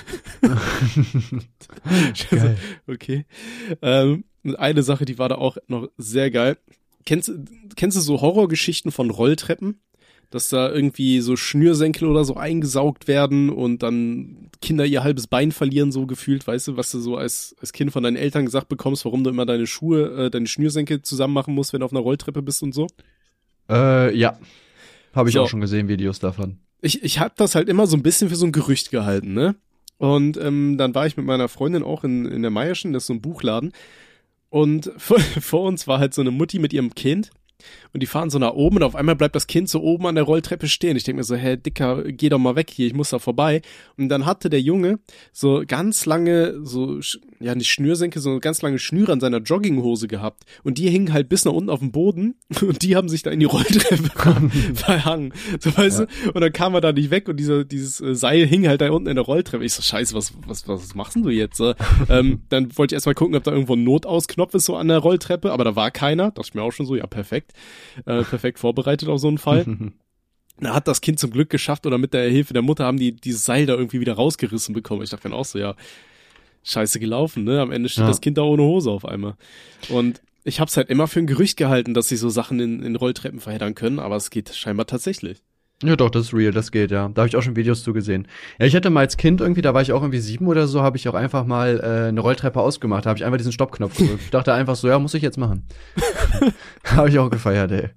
Geil. Okay. Und eine Sache, die war da auch noch sehr geil. Kennst du so Horrorgeschichten von Rolltreppen? Dass da irgendwie so Schnürsenkel oder so eingesaugt werden und dann Kinder ihr halbes Bein verlieren, so gefühlt, weißt du, was du so als Kind von deinen Eltern gesagt bekommst, warum du immer deine Schnürsenkel zusammen machen musst, wenn du auf einer Rolltreppe bist und so? Ja. Habe ich auch schon gesehen, Videos davon. Ich hab das halt immer so ein bisschen für so ein Gerücht gehalten, ne? Und dann war ich mit meiner Freundin auch in der Meierschen, das ist so ein Buchladen. Und vor uns war halt so eine Mutti mit ihrem Kind. und die fahren so nach oben und auf einmal bleibt das Kind so oben an der Rolltreppe stehen. Ich denke mir so, Dicker, geh doch mal weg hier, ich muss da vorbei. Und dann hatte der Junge so ganz lange, so, ja nicht Schnürsenkel, so ganz lange Schnüre an seiner Jogginghose gehabt. Und die hingen halt bis nach unten auf dem Boden und die haben sich da in die Rolltreppe verhangen. So, weißt du? Und dann kam er da nicht weg und dieses Seil hing halt da unten in der Rolltreppe. Ich so, scheiße, was machst denn du jetzt? Dann wollte ich erstmal gucken, ob da irgendwo ein Notausknopf ist so an der Rolltreppe, aber da war keiner. Dachte ich mir auch schon so, ja, perfekt. Perfekt vorbereitet auf so einen Fall. Da hat das Kind zum Glück geschafft oder mit der Hilfe der Mutter haben die dieses Seil da irgendwie wieder rausgerissen bekommen. Ich dachte mir auch so, ja, scheiße gelaufen, ne? Am Ende steht das Kind da ohne Hose auf einmal. Und ich hab's halt immer für ein Gerücht gehalten, dass sich so Sachen in Rolltreppen verheddern können, aber es geht scheinbar tatsächlich. Ja doch, das ist real, das geht, ja. Da habe ich auch schon Videos zu gesehen. Ja, ich hatte mal als Kind irgendwie, da war ich auch irgendwie 7 oder so, habe ich auch einfach mal eine Rolltreppe ausgemacht, habe ich einfach diesen Stoppknopf gedrückt. Ich dachte einfach so, ja, muss ich jetzt machen. Habe ich auch gefeiert, ey.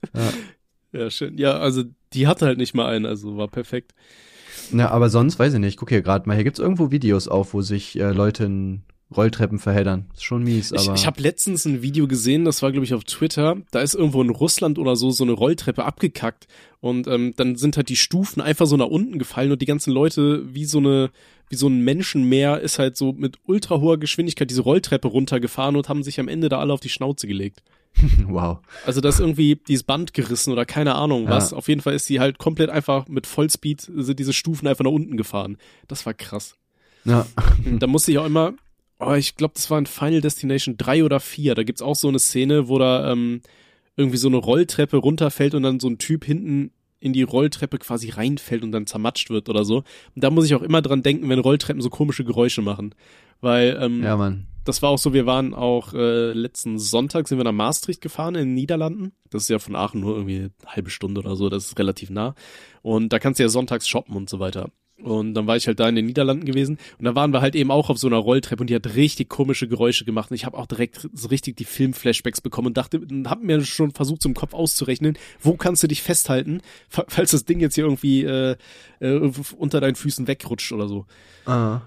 Ja, schön. Ja, also die hatte halt nicht mal einen, also war perfekt. Ja, aber sonst, weiß ich nicht, guck hier gerade mal, hier gibt's irgendwo Videos auf, wo sich Leute in Rolltreppen verheddern. Ist schon mies, aber... Ich habe letztens ein Video gesehen, das war, glaube ich, auf Twitter. Da ist irgendwo in Russland oder so eine Rolltreppe abgekackt. Und dann sind halt die Stufen einfach so nach unten gefallen und die ganzen Leute wie so ein Menschenmeer ist halt so mit ultra hoher Geschwindigkeit diese Rolltreppe runtergefahren und haben sich am Ende da alle auf die Schnauze gelegt. Wow. Also da ist irgendwie dieses Band gerissen oder keine Ahnung was. Auf jeden Fall ist sie halt komplett einfach mit Vollspeed sind diese Stufen einfach nach unten gefahren. Das war krass. Ja. Da musste ich auch immer... Oh, ich glaube, das war in Final Destination 3 oder 4. Da gibt's auch so eine Szene, wo da irgendwie so eine Rolltreppe runterfällt und dann so ein Typ hinten in die Rolltreppe quasi reinfällt und dann zermatscht wird oder so. Und da muss ich auch immer dran denken, wenn Rolltreppen so komische Geräusche machen. Weil ja, Mann. Das war auch so, wir waren auch letzten Sonntag sind wir nach Maastricht gefahren in den Niederlanden. Das ist ja von Aachen nur irgendwie eine halbe Stunde oder so, das ist relativ nah. Und da kannst du ja sonntags shoppen und so weiter. Und dann war ich halt da in den Niederlanden gewesen und da waren wir halt eben auch auf so einer Rolltreppe und die hat richtig komische Geräusche gemacht und ich habe auch direkt so richtig die Filmflashbacks bekommen und hab mir schon versucht, so im Kopf auszurechnen, wo kannst du dich festhalten, falls das Ding jetzt hier irgendwie unter deinen Füßen wegrutscht oder so. Ja.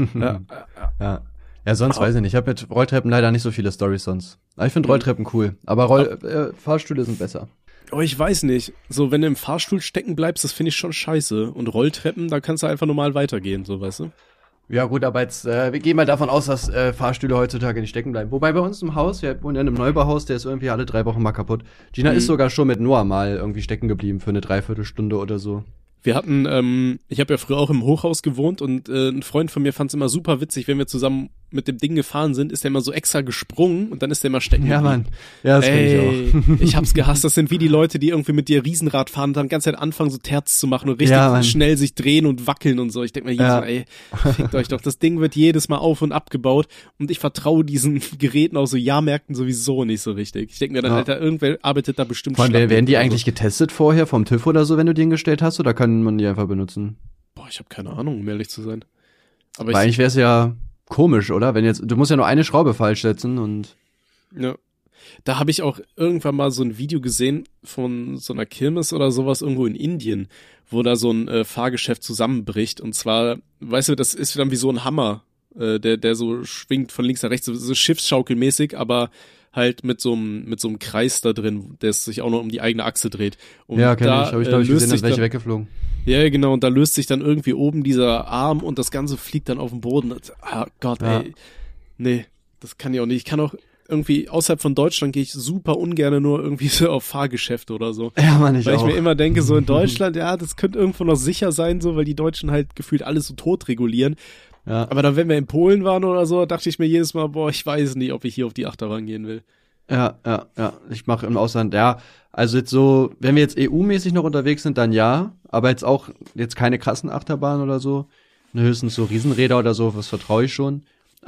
Ja, sonst weiß ich nicht. Ich habe mit Rolltreppen leider nicht so viele Storys sonst. Aber ich finde Rolltreppen cool, aber Fahrstühle sind besser. Oh, ich weiß nicht. So, wenn du im Fahrstuhl stecken bleibst, das finde ich schon scheiße. Und Rolltreppen, da kannst du einfach normal weitergehen, so, weißt du? Ja gut, aber jetzt, wir gehen mal davon aus, dass Fahrstühle heutzutage nicht stecken bleiben. Wobei bei uns im Haus, wir wohnen in einem Neubauhaus, der ist irgendwie alle 3 Wochen mal kaputt. Gina ist sogar schon mit Noah mal irgendwie stecken geblieben für eine Dreiviertelstunde oder so. Wir hatten, ich habe ja früher auch im Hochhaus gewohnt und ein Freund von mir fand es immer super witzig, wenn wir zusammen mit dem Ding gefahren sind, ist der immer so extra gesprungen und dann ist der immer stecken geblieben. Ja, Mann. Ja, das kenn ich auch. Ich hab's gehasst. Das sind wie die Leute, die irgendwie mit dir Riesenrad fahren und dann die ganze Zeit anfangen, so Terz zu machen und richtig schnell sich drehen und wackeln und so. Ich denk mir jedes Mal, ey, fickt euch doch. Das Ding wird jedes Mal auf und abgebaut und ich vertraue diesen Geräten aus so Jahrmärkten sowieso nicht so richtig. Ich denk mir dann, Alter, irgendwer arbeitet da bestimmt schlimm. Werden die eigentlich getestet vorher vom TÜV oder so, wenn du die hingestellt hast, oder kann man die einfach benutzen? Boah, ich habe keine Ahnung, um ehrlich zu sein. Aber eigentlich wäre es ja komisch, oder? Wenn jetzt, du musst ja nur eine Schraube falsch setzen und. Ja. Da habe ich auch irgendwann mal so ein Video gesehen von so einer Kirmes oder sowas irgendwo in Indien, wo da so ein Fahrgeschäft zusammenbricht. Und zwar, weißt du, das ist dann wie so ein Hammer, der so schwingt von links nach rechts, so schiffsschaukelmäßig, aber halt mit so einem Kreis da drin, der sich auch noch um die eigene Achse dreht. Und ja, kenn ich. Hab ich, glaube ich, gesehen, dass welche weggeflogen. Ja, genau. Und da löst sich dann irgendwie oben dieser Arm und das Ganze fliegt dann auf den Boden. Ah Gott, ey. Nee, das kann ich auch nicht. Ich kann auch irgendwie, außerhalb von Deutschland gehe ich super ungerne nur irgendwie so auf Fahrgeschäfte oder so. Ja, Mann, weil ich mir immer denke, so in Deutschland, ja, das könnte irgendwo noch sicher sein, so, weil die Deutschen halt gefühlt alles so tot regulieren. Ja. Aber dann, wenn wir in Polen waren oder so, dachte ich mir jedes Mal, boah, ich weiß nicht, ob ich hier auf die Achterbahn gehen will. Ja. Ich mache im Ausland, also jetzt so, wenn wir jetzt EU-mäßig noch unterwegs sind, dann ja, aber jetzt keine krassen Achterbahnen oder so. Höchstens so Riesenräder oder so, was vertraue ich schon.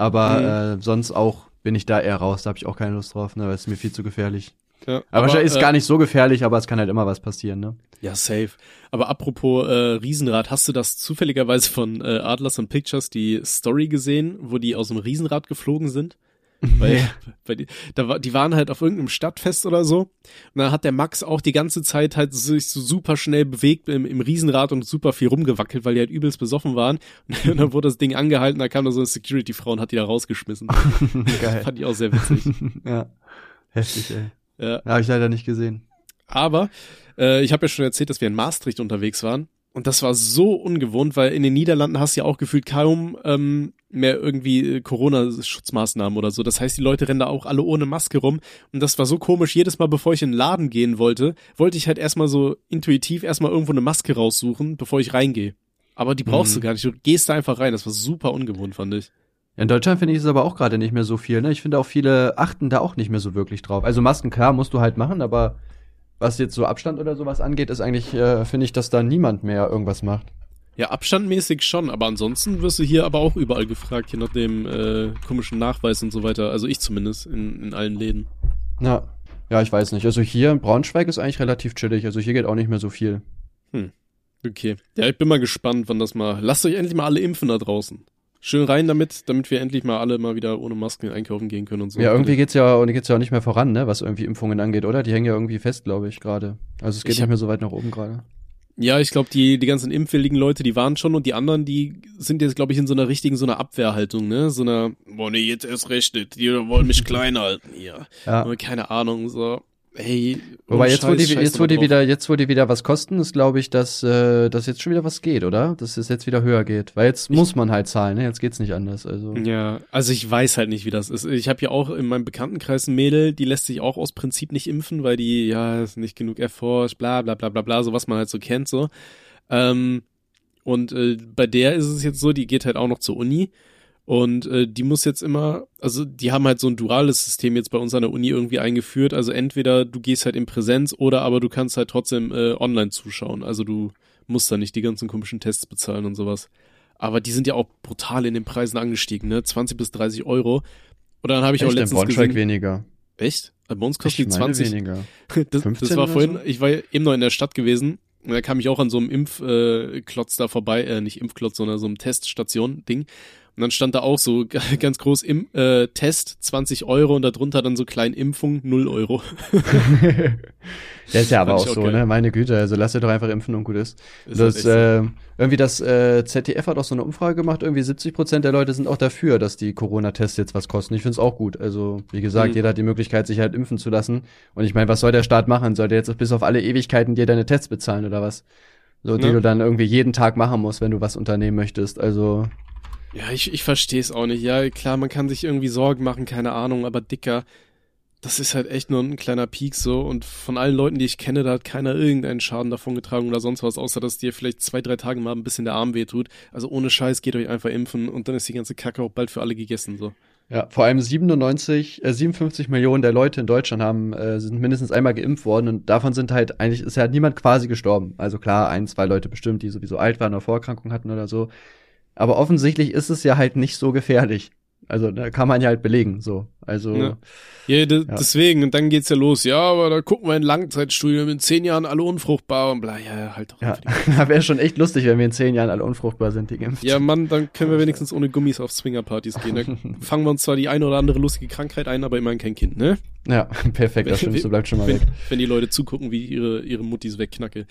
Aber sonst auch bin ich da eher raus, da habe ich auch keine Lust drauf, ne, weil es ist mir viel zu gefährlich. Ja, aber wahrscheinlich ist es gar nicht so gefährlich, aber es kann halt immer was passieren, ne? Ja, safe. Aber apropos Riesenrad, hast du das zufälligerweise von Atlas and Pictures die Story gesehen, wo die aus dem Riesenrad geflogen sind? Weil die waren halt auf irgendeinem Stadtfest oder so. Und dann hat der Max auch die ganze Zeit halt sich so super schnell bewegt im Riesenrad und super viel rumgewackelt, weil die halt übelst besoffen waren. Und dann wurde das Ding angehalten, da kam da so eine Security-Frau und hat die da rausgeschmissen. Geil. Fand ich auch sehr witzig. Ja. Heftig, ey. Ja, habe ich leider nicht gesehen. Aber ich habe ja schon erzählt, dass wir in Maastricht unterwegs waren. Und das war so ungewohnt, weil in den Niederlanden hast du ja auch gefühlt kaum mehr irgendwie Corona-Schutzmaßnahmen oder so. Das heißt, die Leute rennen da auch alle ohne Maske rum. Und das war so komisch. Jedes Mal, bevor ich in den Laden gehen wollte ich halt erstmal so intuitiv erstmal irgendwo eine Maske raussuchen, bevor ich reingehe. Aber die brauchst du gar nicht. Du gehst da einfach rein. Das war super ungewohnt, fand ich. In Deutschland finde ich es aber auch gerade nicht mehr so viel, ne? Ich finde auch viele achten da auch nicht mehr so wirklich drauf. Also Masken, klar, musst du halt machen, aber was jetzt so Abstand oder sowas angeht, ist eigentlich, finde ich, dass da niemand mehr irgendwas macht. Ja, abstandmäßig schon, aber ansonsten wirst du hier aber auch überall gefragt, je nach dem komischen Nachweis und so weiter. Also ich zumindest, in allen Läden. Ja, ich weiß nicht. Also hier in Braunschweig ist eigentlich relativ chillig. Also hier geht auch nicht mehr so viel. Okay. Ja, ich bin mal gespannt, wann das mal. Lasst euch endlich mal alle impfen da draußen. Schön rein damit wir endlich mal alle mal wieder ohne Masken einkaufen gehen können und so. Ja, irgendwie geht's ja auch nicht mehr voran, ne, was irgendwie Impfungen angeht, oder? Die hängen ja irgendwie fest, glaube ich, gerade. Also es geht nicht mehr so weit nach oben gerade. Ja, ich glaube, die ganzen impfwilligen Leute, die waren schon und die anderen, die sind jetzt, glaube ich, in so einer Abwehrhaltung, ne? So einer, boah, nee, jetzt erst recht nicht, die wollen mich klein halten hier. Ja. Keine Ahnung, so. Hey, wobei jetzt, wo die wieder was kosten, ist, glaube ich, dass jetzt schon wieder was geht, oder? Dass es jetzt wieder höher geht. Weil jetzt muss man halt zahlen, ne? Jetzt geht's nicht anders. Also. Ja, also ich weiß halt nicht, wie das ist. Ich habe ja auch in meinem Bekanntenkreis ein Mädel, die lässt sich auch aus Prinzip nicht impfen, weil die, ja, ist nicht genug erforscht, bla bla bla bla bla, so was man halt so kennt, so. Und bei der ist es jetzt so, die geht halt auch noch zur Uni. Und die muss jetzt immer, also die haben halt so ein duales System jetzt bei uns an der Uni irgendwie eingeführt. Also entweder du gehst halt in Präsenz oder aber du kannst halt trotzdem online zuschauen. Also du musst da nicht die ganzen komischen Tests bezahlen und sowas. Aber die sind ja auch brutal in den Preisen angestiegen, ne? 20 bis 30 Euro. Oder dann habe ich auch letztens in Braunschweig weniger. Echt? Bei uns kostet die 20. Weniger. Das war vorhin, ich war eben noch in der Stadt gewesen. Und da kam ich auch an so einem Impfklotz da vorbei, nicht Impfklotz, sondern so einem Teststation-Ding. Und dann stand da auch so ganz groß im Test 20 Euro und darunter dann so klein Impfung 0 Euro. Das ist ja aber auch so, geil. Ne? Meine Güte, also lass dir doch einfach impfen und gut ist. Das irgendwie das ZDF hat auch so eine Umfrage gemacht, irgendwie 70% der Leute sind auch dafür, dass die Corona-Tests jetzt was kosten. Ich find's auch gut. Also, wie gesagt, jeder hat die Möglichkeit, sich halt impfen zu lassen. Und ich meine, was soll der Staat machen? Soll der jetzt bis auf alle Ewigkeiten dir deine Tests bezahlen oder was? So, die du dann irgendwie jeden Tag machen musst, wenn du was unternehmen möchtest. Also. Ja, ich verstehe es auch nicht. Ja, klar, man kann sich irgendwie Sorgen machen, keine Ahnung, aber Dicker, das ist halt echt nur ein kleiner Peak so und von allen Leuten, die ich kenne, da hat keiner irgendeinen Schaden davon getragen oder sonst was, außer dass dir vielleicht 2-3 Tage mal ein bisschen der Arm wehtut. Also ohne Scheiß, geht euch einfach impfen und dann ist die ganze Kacke auch bald für alle gegessen, so. Ja, vor allem 57 Millionen der Leute in Deutschland sind mindestens einmal geimpft worden und davon ist ja niemand quasi gestorben. Also klar, 1-2 Leute bestimmt, die sowieso alt waren oder Vorerkrankungen hatten oder so. Aber offensichtlich ist es ja halt nicht so gefährlich. Also da kann man ja halt belegen, so. Also. Ja, deswegen, und dann geht's ja los. Ja, aber da gucken wir in Langzeitstudien, in 10 Jahren alle unfruchtbar und bla, ja, halt doch. Ja, wäre schon echt lustig, wenn wir in 10 Jahren alle unfruchtbar sind, die geimpft. Ja, Mann, dann können wir wenigstens ohne Gummis auf Swingerpartys gehen. Dann fangen wir uns zwar die eine oder andere lustige Krankheit ein, aber immerhin kein Kind, ne? Ja, perfekt, das Schlimmste bleibt schon mal weg. Wenn die Leute zugucken, wie ihre Muttis wegknacke.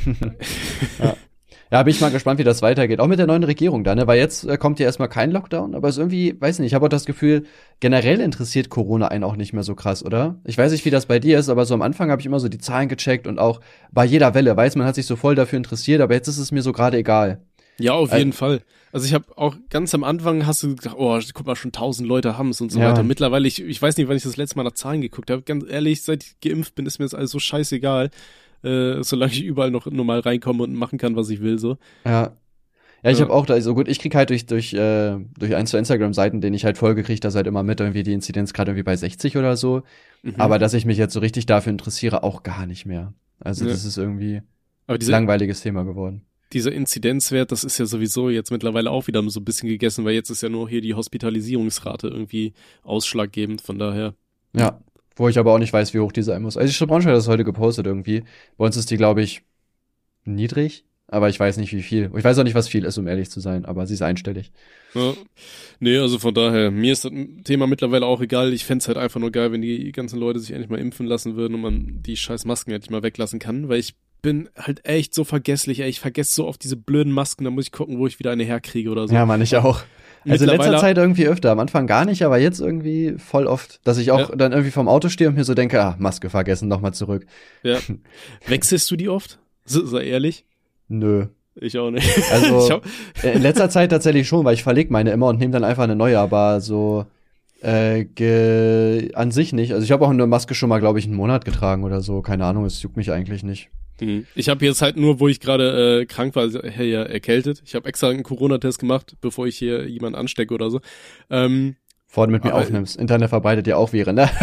Ja. Ja, bin ich mal gespannt, wie das weitergeht. Auch mit der neuen Regierung da, ne? Weil jetzt kommt ja erstmal kein Lockdown, aber es ist irgendwie, weiß nicht, ich habe auch das Gefühl, generell interessiert Corona einen auch nicht mehr so krass, oder? Ich weiß nicht, wie das bei dir ist, aber so am Anfang habe ich immer so die Zahlen gecheckt und auch bei jeder Welle, weiß man hat sich so voll dafür interessiert, aber jetzt ist es mir so gerade egal. Ja, auf jeden Fall. Also ich habe auch ganz am Anfang hast du gedacht, oh, guck mal, schon 1000 Leute haben's und so weiter. Mittlerweile, ich weiß nicht, wann ich das letzte Mal nach Zahlen geguckt habe. Ganz ehrlich, seit ich geimpft bin, ist mir das alles so scheißegal. Solange ich überall noch normal reinkomme und machen kann, was ich will, so. Ja, ich habe auch da, so gut, ich krieg halt durch 1 zu Instagram-Seiten, denen ich halt folge, krieg das halt immer mit, irgendwie die Inzidenz gerade irgendwie bei 60 oder so. Aber dass ich mich jetzt so richtig dafür interessiere, auch gar nicht mehr. Also das ist irgendwie ein langweiliges Thema geworden. Dieser Inzidenzwert, das ist ja sowieso jetzt mittlerweile auch wieder so ein bisschen gegessen, weil jetzt ist ja nur hier die Hospitalisierungsrate irgendwie ausschlaggebend, von daher. Ja. Wo ich aber auch nicht weiß, wie hoch die sein muss. Also ich Braunschweig hat das heute gepostet irgendwie. Bei uns ist die, glaube ich, niedrig, aber ich weiß nicht, wie viel. Ich weiß auch nicht, was viel ist, um ehrlich zu sein, aber sie ist einstellig. Ja. Nee, also von daher, mir ist das Thema mittlerweile auch egal. Ich fänd's halt einfach nur geil, wenn die ganzen Leute sich endlich mal impfen lassen würden und man die scheiß Masken endlich mal weglassen kann, weil ich bin halt echt so vergesslich, ey. Ich vergesse so oft diese blöden Masken, da muss ich gucken, wo ich wieder eine herkriege oder so. Ja, Mann, ich auch. Also in letzter Zeit irgendwie öfter, am Anfang gar nicht, aber jetzt irgendwie voll oft, dass ich auch dann irgendwie vorm Auto stehe und mir so denke, Maske vergessen, nochmal zurück. Ja. Wechselst du die oft? Sei ehrlich? Nö. Ich auch nicht. Also in letzter Zeit tatsächlich schon, weil ich verlege meine immer und nehme dann einfach eine neue, aber so an sich nicht. Also ich habe auch eine Maske schon mal, glaube ich, einen Monat getragen oder so. Keine Ahnung, es juckt mich eigentlich nicht. Ich habe jetzt halt nur, wo ich gerade krank war, ja erkältet. Ich habe extra einen Corona-Test gemacht, bevor ich hier jemanden anstecke oder so. Bevor du mit mir aufnimmst. Internet verbreitet ja auch Viren, ne?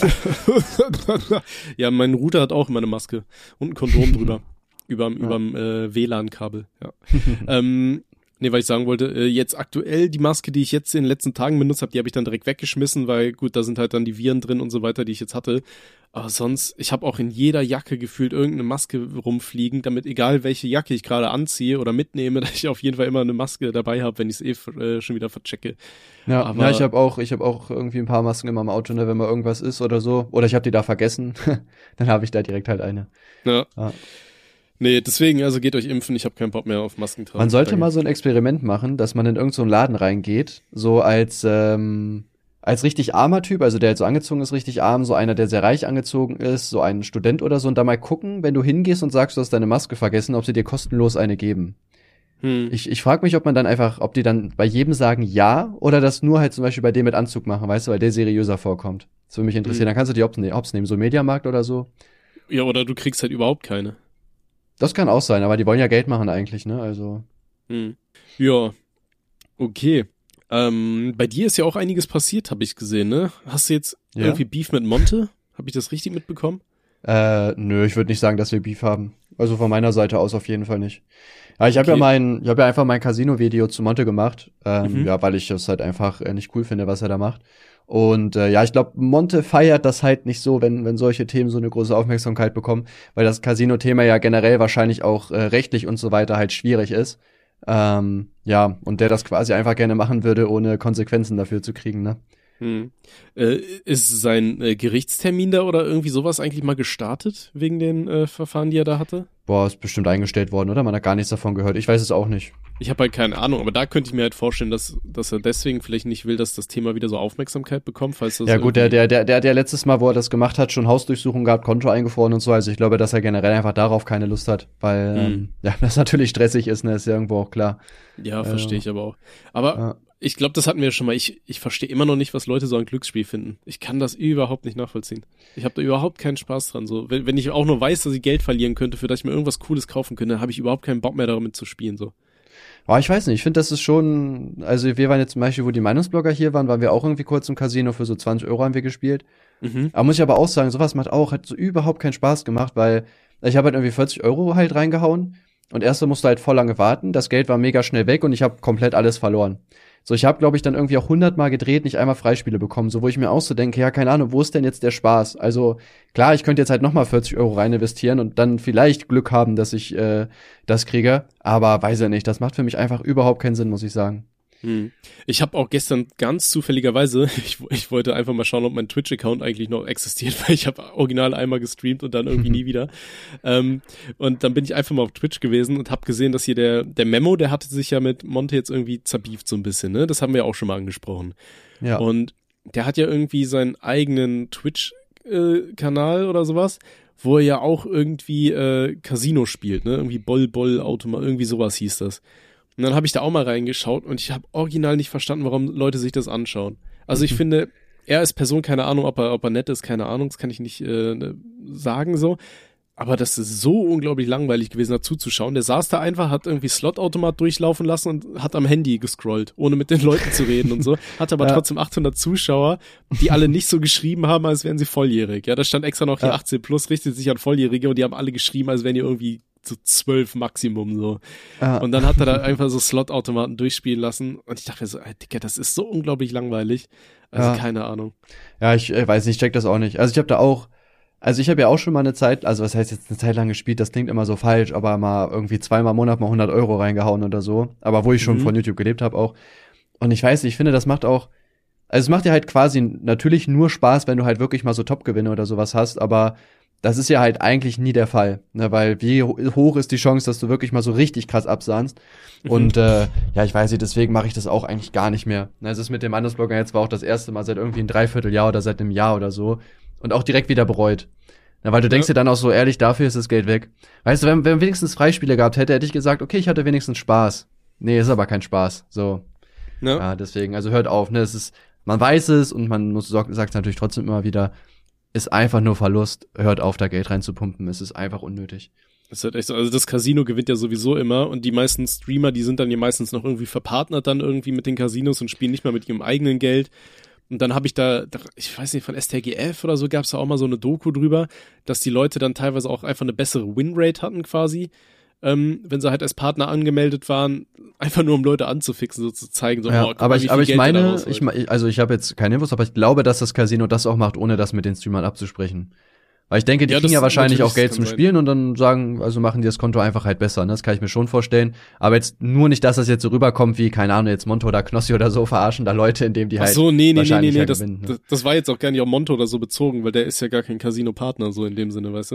Ja, mein Router hat auch immer eine Maske und ein Kondom drüber. Überm WLAN-Kabel, ja. Was ich sagen wollte, jetzt aktuell die Maske, die ich jetzt in den letzten Tagen benutzt habe, die habe ich dann direkt weggeschmissen, weil gut, da sind halt dann die Viren drin und so weiter, die ich jetzt hatte. Aber sonst, ich habe auch in jeder Jacke gefühlt irgendeine Maske rumfliegen, damit egal welche Jacke ich gerade anziehe oder mitnehme, dass ich auf jeden Fall immer eine Maske dabei habe, wenn ich es schon wieder verchecke. Ja, aber ich habe auch irgendwie ein paar Masken immer im Auto, ne, wenn mal irgendwas ist oder so. Oder ich habe die da vergessen, dann habe ich da direkt halt eine. Ja. Nee, deswegen, also geht euch impfen, ich habe keinen Bock mehr auf Masken tragen. Man sollte mal so ein Experiment machen, dass man in irgendeinen so Laden reingeht, so als richtig armer Typ, also der jetzt so angezogen ist, richtig arm, so einer, der sehr reich angezogen ist, so ein Student oder so, und da mal gucken, wenn du hingehst und sagst, du hast deine Maske vergessen, ob sie dir kostenlos eine geben. Ich frage mich, ob die dann bei jedem sagen ja oder das nur halt zum Beispiel bei dem mit Anzug machen, weißt du, weil der seriöser vorkommt. Das würde mich interessieren. Dann kannst du die Hops nehmen, so Mediamarkt oder so. Ja, oder du kriegst halt überhaupt keine. Das kann auch sein, aber die wollen ja Geld machen eigentlich, ne, also. Ja, okay. Bei dir ist ja auch einiges passiert, habe ich gesehen, ne? Hast du jetzt irgendwie Beef mit Monte? Habe ich das richtig mitbekommen? Nö, ich würde nicht sagen, dass wir Beef haben. Also von meiner Seite aus auf jeden Fall nicht. Ja, ich habe ja einfach mein Casino-Video zu Monte gemacht, weil ich es halt einfach nicht cool finde, was er da macht. Und ich glaube, Monte feiert das halt nicht so, wenn solche Themen so eine große Aufmerksamkeit bekommen, weil das Casino-Thema ja generell wahrscheinlich auch rechtlich und so weiter halt schwierig ist. Und der das quasi einfach gerne machen würde, ohne Konsequenzen dafür zu kriegen, ne? Ist sein Gerichtstermin da oder irgendwie sowas eigentlich mal gestartet, wegen den Verfahren, die er da hatte? Boah, ist bestimmt eingestellt worden, oder? Man hat gar nichts davon gehört. Ich weiß es auch nicht. Ich habe halt keine Ahnung, aber da könnte ich mir halt vorstellen, dass er deswegen vielleicht nicht will, dass das Thema wieder so Aufmerksamkeit bekommt, falls das. Ja gut, der letztes Mal, wo er das gemacht hat, schon Hausdurchsuchung gehabt, Konto eingefroren und so. Also ich glaube, dass er generell einfach darauf keine Lust hat, weil das natürlich stressig ist, ne, ist ja irgendwo auch klar. Ja, verstehe ich aber auch. Aber ich glaube, das hatten wir schon mal. Ich verstehe immer noch nicht, was Leute so ein Glücksspiel finden. Ich kann das überhaupt nicht nachvollziehen. Ich habe da überhaupt keinen Spaß dran. So, wenn ich auch nur weiß, dass ich Geld verlieren könnte, für das ich mir irgendwas Cooles kaufen könnte, habe ich überhaupt keinen Bock mehr damit zu spielen. So. Aber ich weiß nicht, ich finde, das ist schon, also wir waren jetzt zum Beispiel, wo die Meinungsblogger hier waren wir auch irgendwie kurz im Casino, für so 20 € haben wir gespielt. Aber muss ich aber auch sagen, sowas hat so überhaupt keinen Spaß gemacht, weil ich habe halt irgendwie 40 € halt reingehauen und erst musste halt voll lange warten, das Geld war mega schnell weg und ich habe komplett alles verloren. So, ich habe, glaube ich, dann irgendwie auch 100 Mal gedreht, nicht einmal Freispiele bekommen, so wo ich mir auch so denke, ja, keine Ahnung, wo ist denn jetzt der Spaß? Also, klar, ich könnte jetzt halt nochmal 40 € rein investieren und dann vielleicht Glück haben, dass ich das kriege, aber weiß ja nicht, das macht für mich einfach überhaupt keinen Sinn, muss ich sagen. Ich habe auch gestern ganz zufälligerweise, ich wollte einfach mal schauen, ob mein Twitch-Account eigentlich noch existiert, weil ich habe original einmal gestreamt und dann irgendwie nie wieder. Und dann bin ich einfach mal auf Twitch gewesen und habe gesehen, dass hier der Memo, der hatte sich ja mit Monte jetzt irgendwie zerbeeft so ein bisschen, ne? Das haben wir ja auch schon mal angesprochen. Ja. Und der hat ja irgendwie seinen eigenen Twitch-Kanal oder sowas, wo er ja auch irgendwie Casino spielt, ne? Irgendwie Boll-Automat, irgendwie sowas hieß das. Und dann habe ich da auch mal reingeschaut und ich habe original nicht verstanden, warum Leute sich das anschauen. Also ich finde, er als Person, keine Ahnung, ob er nett ist, keine Ahnung, das kann ich nicht sagen so. Aber das ist so unglaublich langweilig gewesen, dazu zu schauen. Der saß da einfach, hat irgendwie Slot-Automat durchlaufen lassen und hat am Handy gescrollt, ohne mit den Leuten zu reden und so. Hat aber trotzdem 800 Zuschauer, die alle nicht so geschrieben haben, als wären sie volljährig. Ja, da stand extra noch hier 18 plus, richtet sich an Volljährige und die haben alle geschrieben, als wären die irgendwie so 12 Maximum so. Und dann hat er da einfach so Slot-Automaten durchspielen lassen und ich dachte mir so, Digga, das ist so unglaublich langweilig. Also keine Ahnung. Ja, ich weiß nicht, ich check das auch nicht. Also ich habe ja auch schon mal eine Zeit, also was heißt jetzt eine Zeit lang gespielt, das klingt immer so falsch, aber mal irgendwie zweimal im Monat mal 100 € reingehauen oder so. Aber wo ich schon von YouTube gelebt habe auch. Und ich weiß nicht, ich finde, das macht auch, also es macht dir halt quasi natürlich nur Spaß, wenn du halt wirklich mal so Top-Gewinne oder sowas hast, aber das ist ja halt eigentlich nie der Fall, ne, weil wie hoch ist die Chance, dass du wirklich mal so richtig krass absahnst. Und ja, ich weiß nicht, deswegen mache ich das auch eigentlich gar nicht mehr. Also das mit dem Handelsblogger jetzt war auch das erste Mal seit irgendwie ein Dreivierteljahr oder seit einem Jahr oder so und auch direkt wieder bereut. Na, weil du denkst dir dann auch so, ehrlich, dafür ist das Geld weg. Weißt du, wenn man wenigstens Freispiele gehabt hätte, hätte ich gesagt, okay, ich hatte wenigstens Spaß. Nee, ist aber kein Spaß. So. Ja, deswegen, also hört auf, ne, es ist, man weiß es und man sagt es natürlich trotzdem immer wieder, ist einfach nur Verlust. Hört auf, da Geld reinzupumpen. Es ist einfach unnötig. Das ist halt echt so. Also das Casino gewinnt ja sowieso immer und die meisten Streamer, die sind dann ja meistens noch irgendwie verpartnert dann irgendwie mit den Casinos und spielen nicht mal mit ihrem eigenen Geld. Und dann habe ich da, ich weiß nicht, von STGF oder so gab es da auch mal so eine Doku drüber, dass die Leute dann teilweise auch einfach eine bessere Winrate hatten quasi, wenn sie halt als Partner angemeldet waren, einfach nur um Leute anzufixen, so zu zeigen. So, ja, oh, aber ich meine, also ich habe jetzt keine Infos, aber ich glaube, dass das Casino das auch macht, ohne das mit den Streamern abzusprechen. Weil ich denke, die kriegen ja wahrscheinlich auch Geld zum Spielen und dann sagen, also machen die das Konto einfach halt besser, ne? Das kann ich mir schon vorstellen. Aber jetzt nur nicht, dass das jetzt so rüberkommt wie, keine Ahnung, jetzt Monto oder Knossi oder so verarschen da Leute, indem die halt nee, gewinnen. Ne? Das war jetzt auch gar nicht auf Monto oder so bezogen, weil der ist ja gar kein Casino-Partner, so in dem Sinne, weißt du?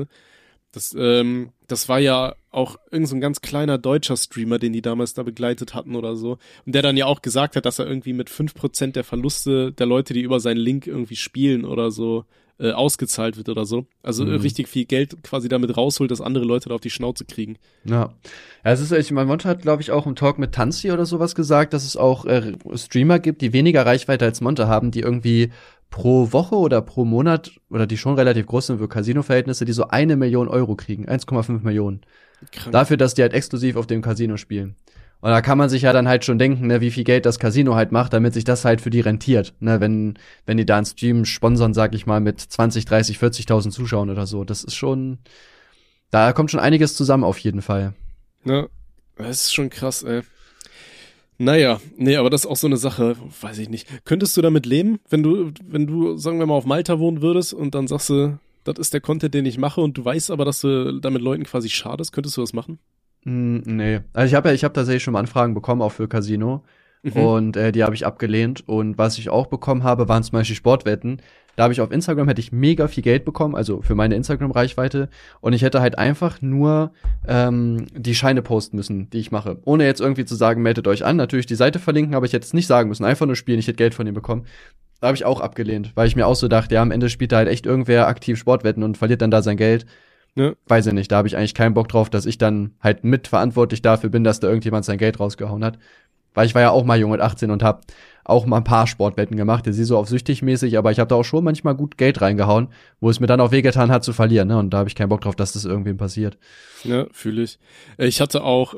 Das war ja auch irgend so ein ganz kleiner deutscher Streamer, den die damals da begleitet hatten oder so. Und der dann ja auch gesagt hat, dass er irgendwie mit 5% der Verluste der Leute, die über seinen Link irgendwie spielen oder so, ausgezahlt wird oder so. Also richtig viel Geld quasi damit rausholt, dass andere Leute da auf die Schnauze kriegen. Ja, es ist, ich meine, Monte hat, glaube ich, auch im Talk mit Tanzi oder sowas gesagt, dass es auch Streamer gibt, die weniger Reichweite als Monte haben, die irgendwie pro Woche oder pro Monat oder die schon relativ groß sind für Casino-Verhältnisse, die so 1 Million Euro kriegen, 1,5 Millionen. Krank. Dafür, dass die halt exklusiv auf dem Casino spielen. Und da kann man sich ja dann halt schon denken, ne, wie viel Geld das Casino halt macht, damit sich das halt für die rentiert. Ne, wenn die da einen Stream sponsern, sag ich mal, mit 20, 30, 40.000 Zuschauern oder so. Das ist schon, da kommt schon einiges zusammen auf jeden Fall. Ja, das ist schon krass, ey. Naja, nee, aber das ist auch so eine Sache, weiß ich nicht. Könntest du damit leben, wenn du, sagen wir mal, auf Malta wohnen würdest und dann sagst du, das ist der Content, den ich mache und du weißt aber, dass du damit Leuten quasi schadest, könntest du das machen? Nee. Also ich hab tatsächlich schon mal Anfragen bekommen, auch für Casino. Und die habe ich abgelehnt. Und was ich auch bekommen habe, waren zum Beispiel Sportwetten. Da habe ich auf Instagram, hätte ich mega viel Geld bekommen, also für meine Instagram-Reichweite. Und ich hätte halt einfach nur die Scheine posten müssen, die ich mache. Ohne jetzt irgendwie zu sagen, meldet euch an. Natürlich die Seite verlinken, aber ich hätte es nicht sagen müssen. Einfach nur spielen, ich hätte Geld von ihm bekommen. Da habe ich auch abgelehnt, weil ich mir auch so dachte, ja, am Ende spielt da halt echt irgendwer aktiv Sportwetten und verliert dann da sein Geld. Ja. Weiß ich nicht, da habe ich eigentlich keinen Bock drauf, dass ich dann halt mitverantwortlich dafür bin, dass da irgendjemand sein Geld rausgehauen hat. Weil ich war ja auch mal jung mit 18 und habe auch mal ein paar Sportwetten gemacht, die so auf süchtig mäßig, aber ich habe da auch schon manchmal gut Geld reingehauen, wo es mir dann auch wehgetan hat zu verlieren, ne? Und da habe ich keinen Bock drauf, dass das irgendwem passiert. Ja, fühle ich. Ich hatte auch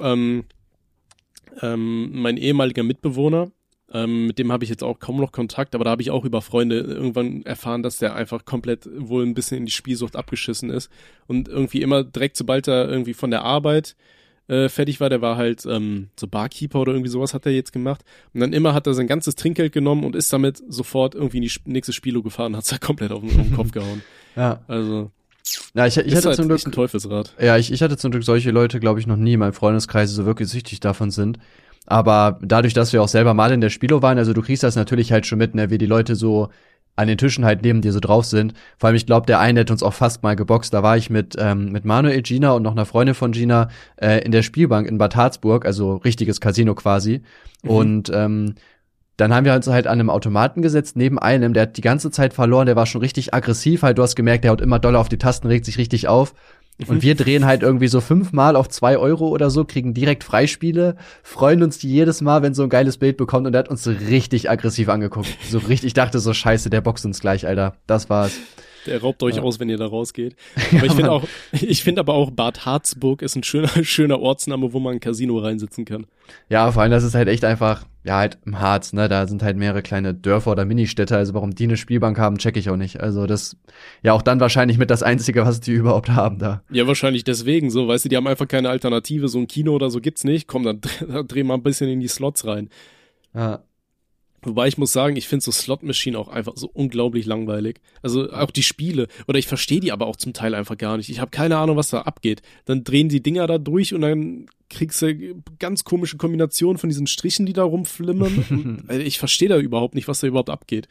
mein ehemaliger Mitbewohner, mit dem habe ich jetzt auch kaum noch Kontakt, aber da habe ich auch über Freunde irgendwann erfahren, dass der einfach komplett wohl ein bisschen in die Spielsucht abgeschissen ist und irgendwie immer direkt, sobald er irgendwie von der Arbeit fertig war, der war halt so Barkeeper oder irgendwie sowas hat er jetzt gemacht und dann immer hat er sein ganzes Trinkgeld genommen und ist damit sofort irgendwie in die nächste Spielo gefahren, hat es halt komplett auf den Kopf gehauen. Ja. Also ja, ich hatte halt zum Glück ein Teufelsrad. Ja, ich hatte zum Glück solche Leute, glaube ich, noch nie in meinem Freundeskreis, die so wirklich süchtig davon sind. Aber dadurch, dass wir auch selber mal in der Spielo waren, also du kriegst das natürlich halt schon mit, ne, wie die Leute so an den Tischen halt neben dir so drauf sind. Vor allem, ich glaube, der eine hat uns auch fast mal geboxt. Da war ich mit Manuel, Gina und noch einer Freundin von Gina in der Spielbank in Bad Harzburg, also richtiges Casino quasi. Und dann haben wir uns halt an einem Automaten gesetzt, neben einem, der hat die ganze Zeit verloren, der war schon richtig aggressiv, halt, du hast gemerkt, der haut immer doll auf die Tasten, regt sich richtig auf. Und wir drehen halt irgendwie so 5-mal auf 2 Euro oder so, kriegen direkt Freispiele, freuen uns die jedes Mal, wenn so ein geiles Bild bekommt und der hat uns so richtig aggressiv angeguckt. So richtig, ich dachte so, scheiße, der boxt uns gleich, Alter. Das war's. Der raubt euch aus, wenn ihr da rausgeht. Aber ich finde aber auch Bad Harzburg ist ein schöner Ortsname, wo man ein Casino reinsitzen kann. Ja, vor allem, das ist halt echt einfach, ja, halt im Harz, ne, da sind halt mehrere kleine Dörfer oder Ministädte, also warum die eine Spielbank haben, check ich auch nicht. Also das, ja, auch dann wahrscheinlich mit das Einzige, was die überhaupt haben da. Ja, wahrscheinlich deswegen so, weißt du, die haben einfach keine Alternative, so ein Kino oder so gibt's nicht, komm, dann dreh mal ein bisschen in die Slots rein. Ja. Wobei ich muss sagen, ich finde so Slot-Machine auch einfach so unglaublich langweilig. Also auch die Spiele. Oder ich verstehe die aber auch zum Teil einfach gar nicht. Ich habe keine Ahnung, was da abgeht. Dann drehen die Dinger da durch und dann kriegst du ganz komische Kombinationen von diesen Strichen, die da rumflimmern. Ich verstehe da überhaupt nicht, was da überhaupt abgeht.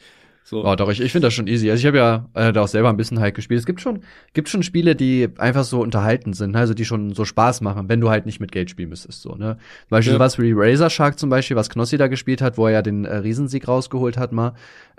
So. Oh, doch, ich finde das schon easy. Also ich habe ja da auch selber ein bisschen halt gespielt. Es gibt schon Spiele, die einfach so unterhalten sind, also die schon so Spaß machen, wenn du halt nicht mit Geld spielen müsstest, so, ne? Zum Beispiel was wie Razor Shark zum Beispiel, was Knossi da gespielt hat, wo er ja den Riesensieg rausgeholt hat mal.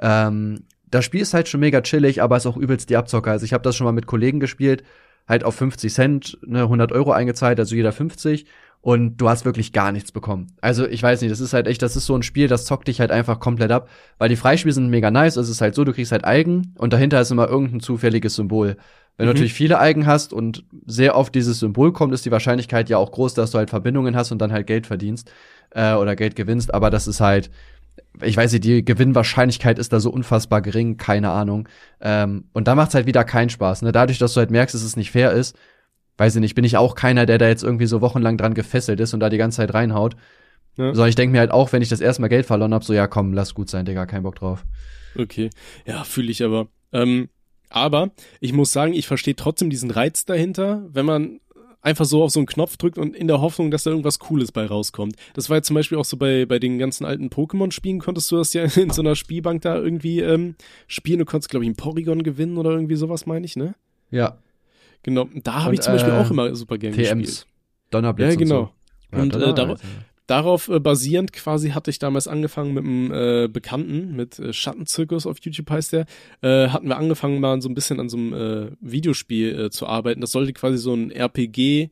Das Spiel ist halt schon mega chillig, aber ist auch übelst die Abzocker. Also ich habe das schon mal mit Kollegen gespielt, halt auf 50 Cent, ne, 100 Euro eingezahlt, also jeder 50. Und du hast wirklich gar nichts bekommen. Also ich weiß nicht, das ist halt echt, das ist so ein Spiel, das zockt dich halt einfach komplett ab, weil die Freispiele sind mega nice. Es ist halt so, du kriegst halt Algen und dahinter ist immer irgendein zufälliges Symbol. Wenn du natürlich viele Algen hast und sehr oft dieses Symbol kommt, ist die Wahrscheinlichkeit ja auch groß, dass du halt Verbindungen hast und dann halt Geld verdienst oder Geld gewinnst. Aber das ist halt, ich weiß nicht, die Gewinnwahrscheinlichkeit ist da so unfassbar gering, keine Ahnung. Und da macht's halt wieder keinen Spaß. Ne? Dadurch, dass du halt merkst, dass es nicht fair ist, weiß ich nicht, bin ich auch keiner, der da jetzt irgendwie so wochenlang dran gefesselt ist und da die ganze Zeit reinhaut. Ja. Sondern ich denke mir halt auch, wenn ich das erste Mal Geld verloren habe, so, ja komm, lass gut sein, Digga, kein Bock drauf. Okay, ja, fühle ich aber. Aber ich muss sagen, ich verstehe trotzdem diesen Reiz dahinter, wenn man einfach so auf so einen Knopf drückt und in der Hoffnung, dass da irgendwas Cooles bei rauskommt. Das war jetzt zum Beispiel auch so bei den ganzen alten Pokémon-Spielen, konntest du das ja in so einer Spielbank da irgendwie spielen. Du konntest, glaube ich, einen Porygon gewinnen oder irgendwie sowas, meine ich, ne? Ja. Genau, da habe ich zum Beispiel auch immer super gern gespielt. Donnerblitz ja, genau. Und so. Und darauf basierend quasi hatte ich damals angefangen mit einem Bekannten, mit Schattenzirkus auf YouTube heißt der, hatten wir angefangen mal so ein bisschen an so einem Videospiel zu arbeiten. Das sollte quasi so ein RPG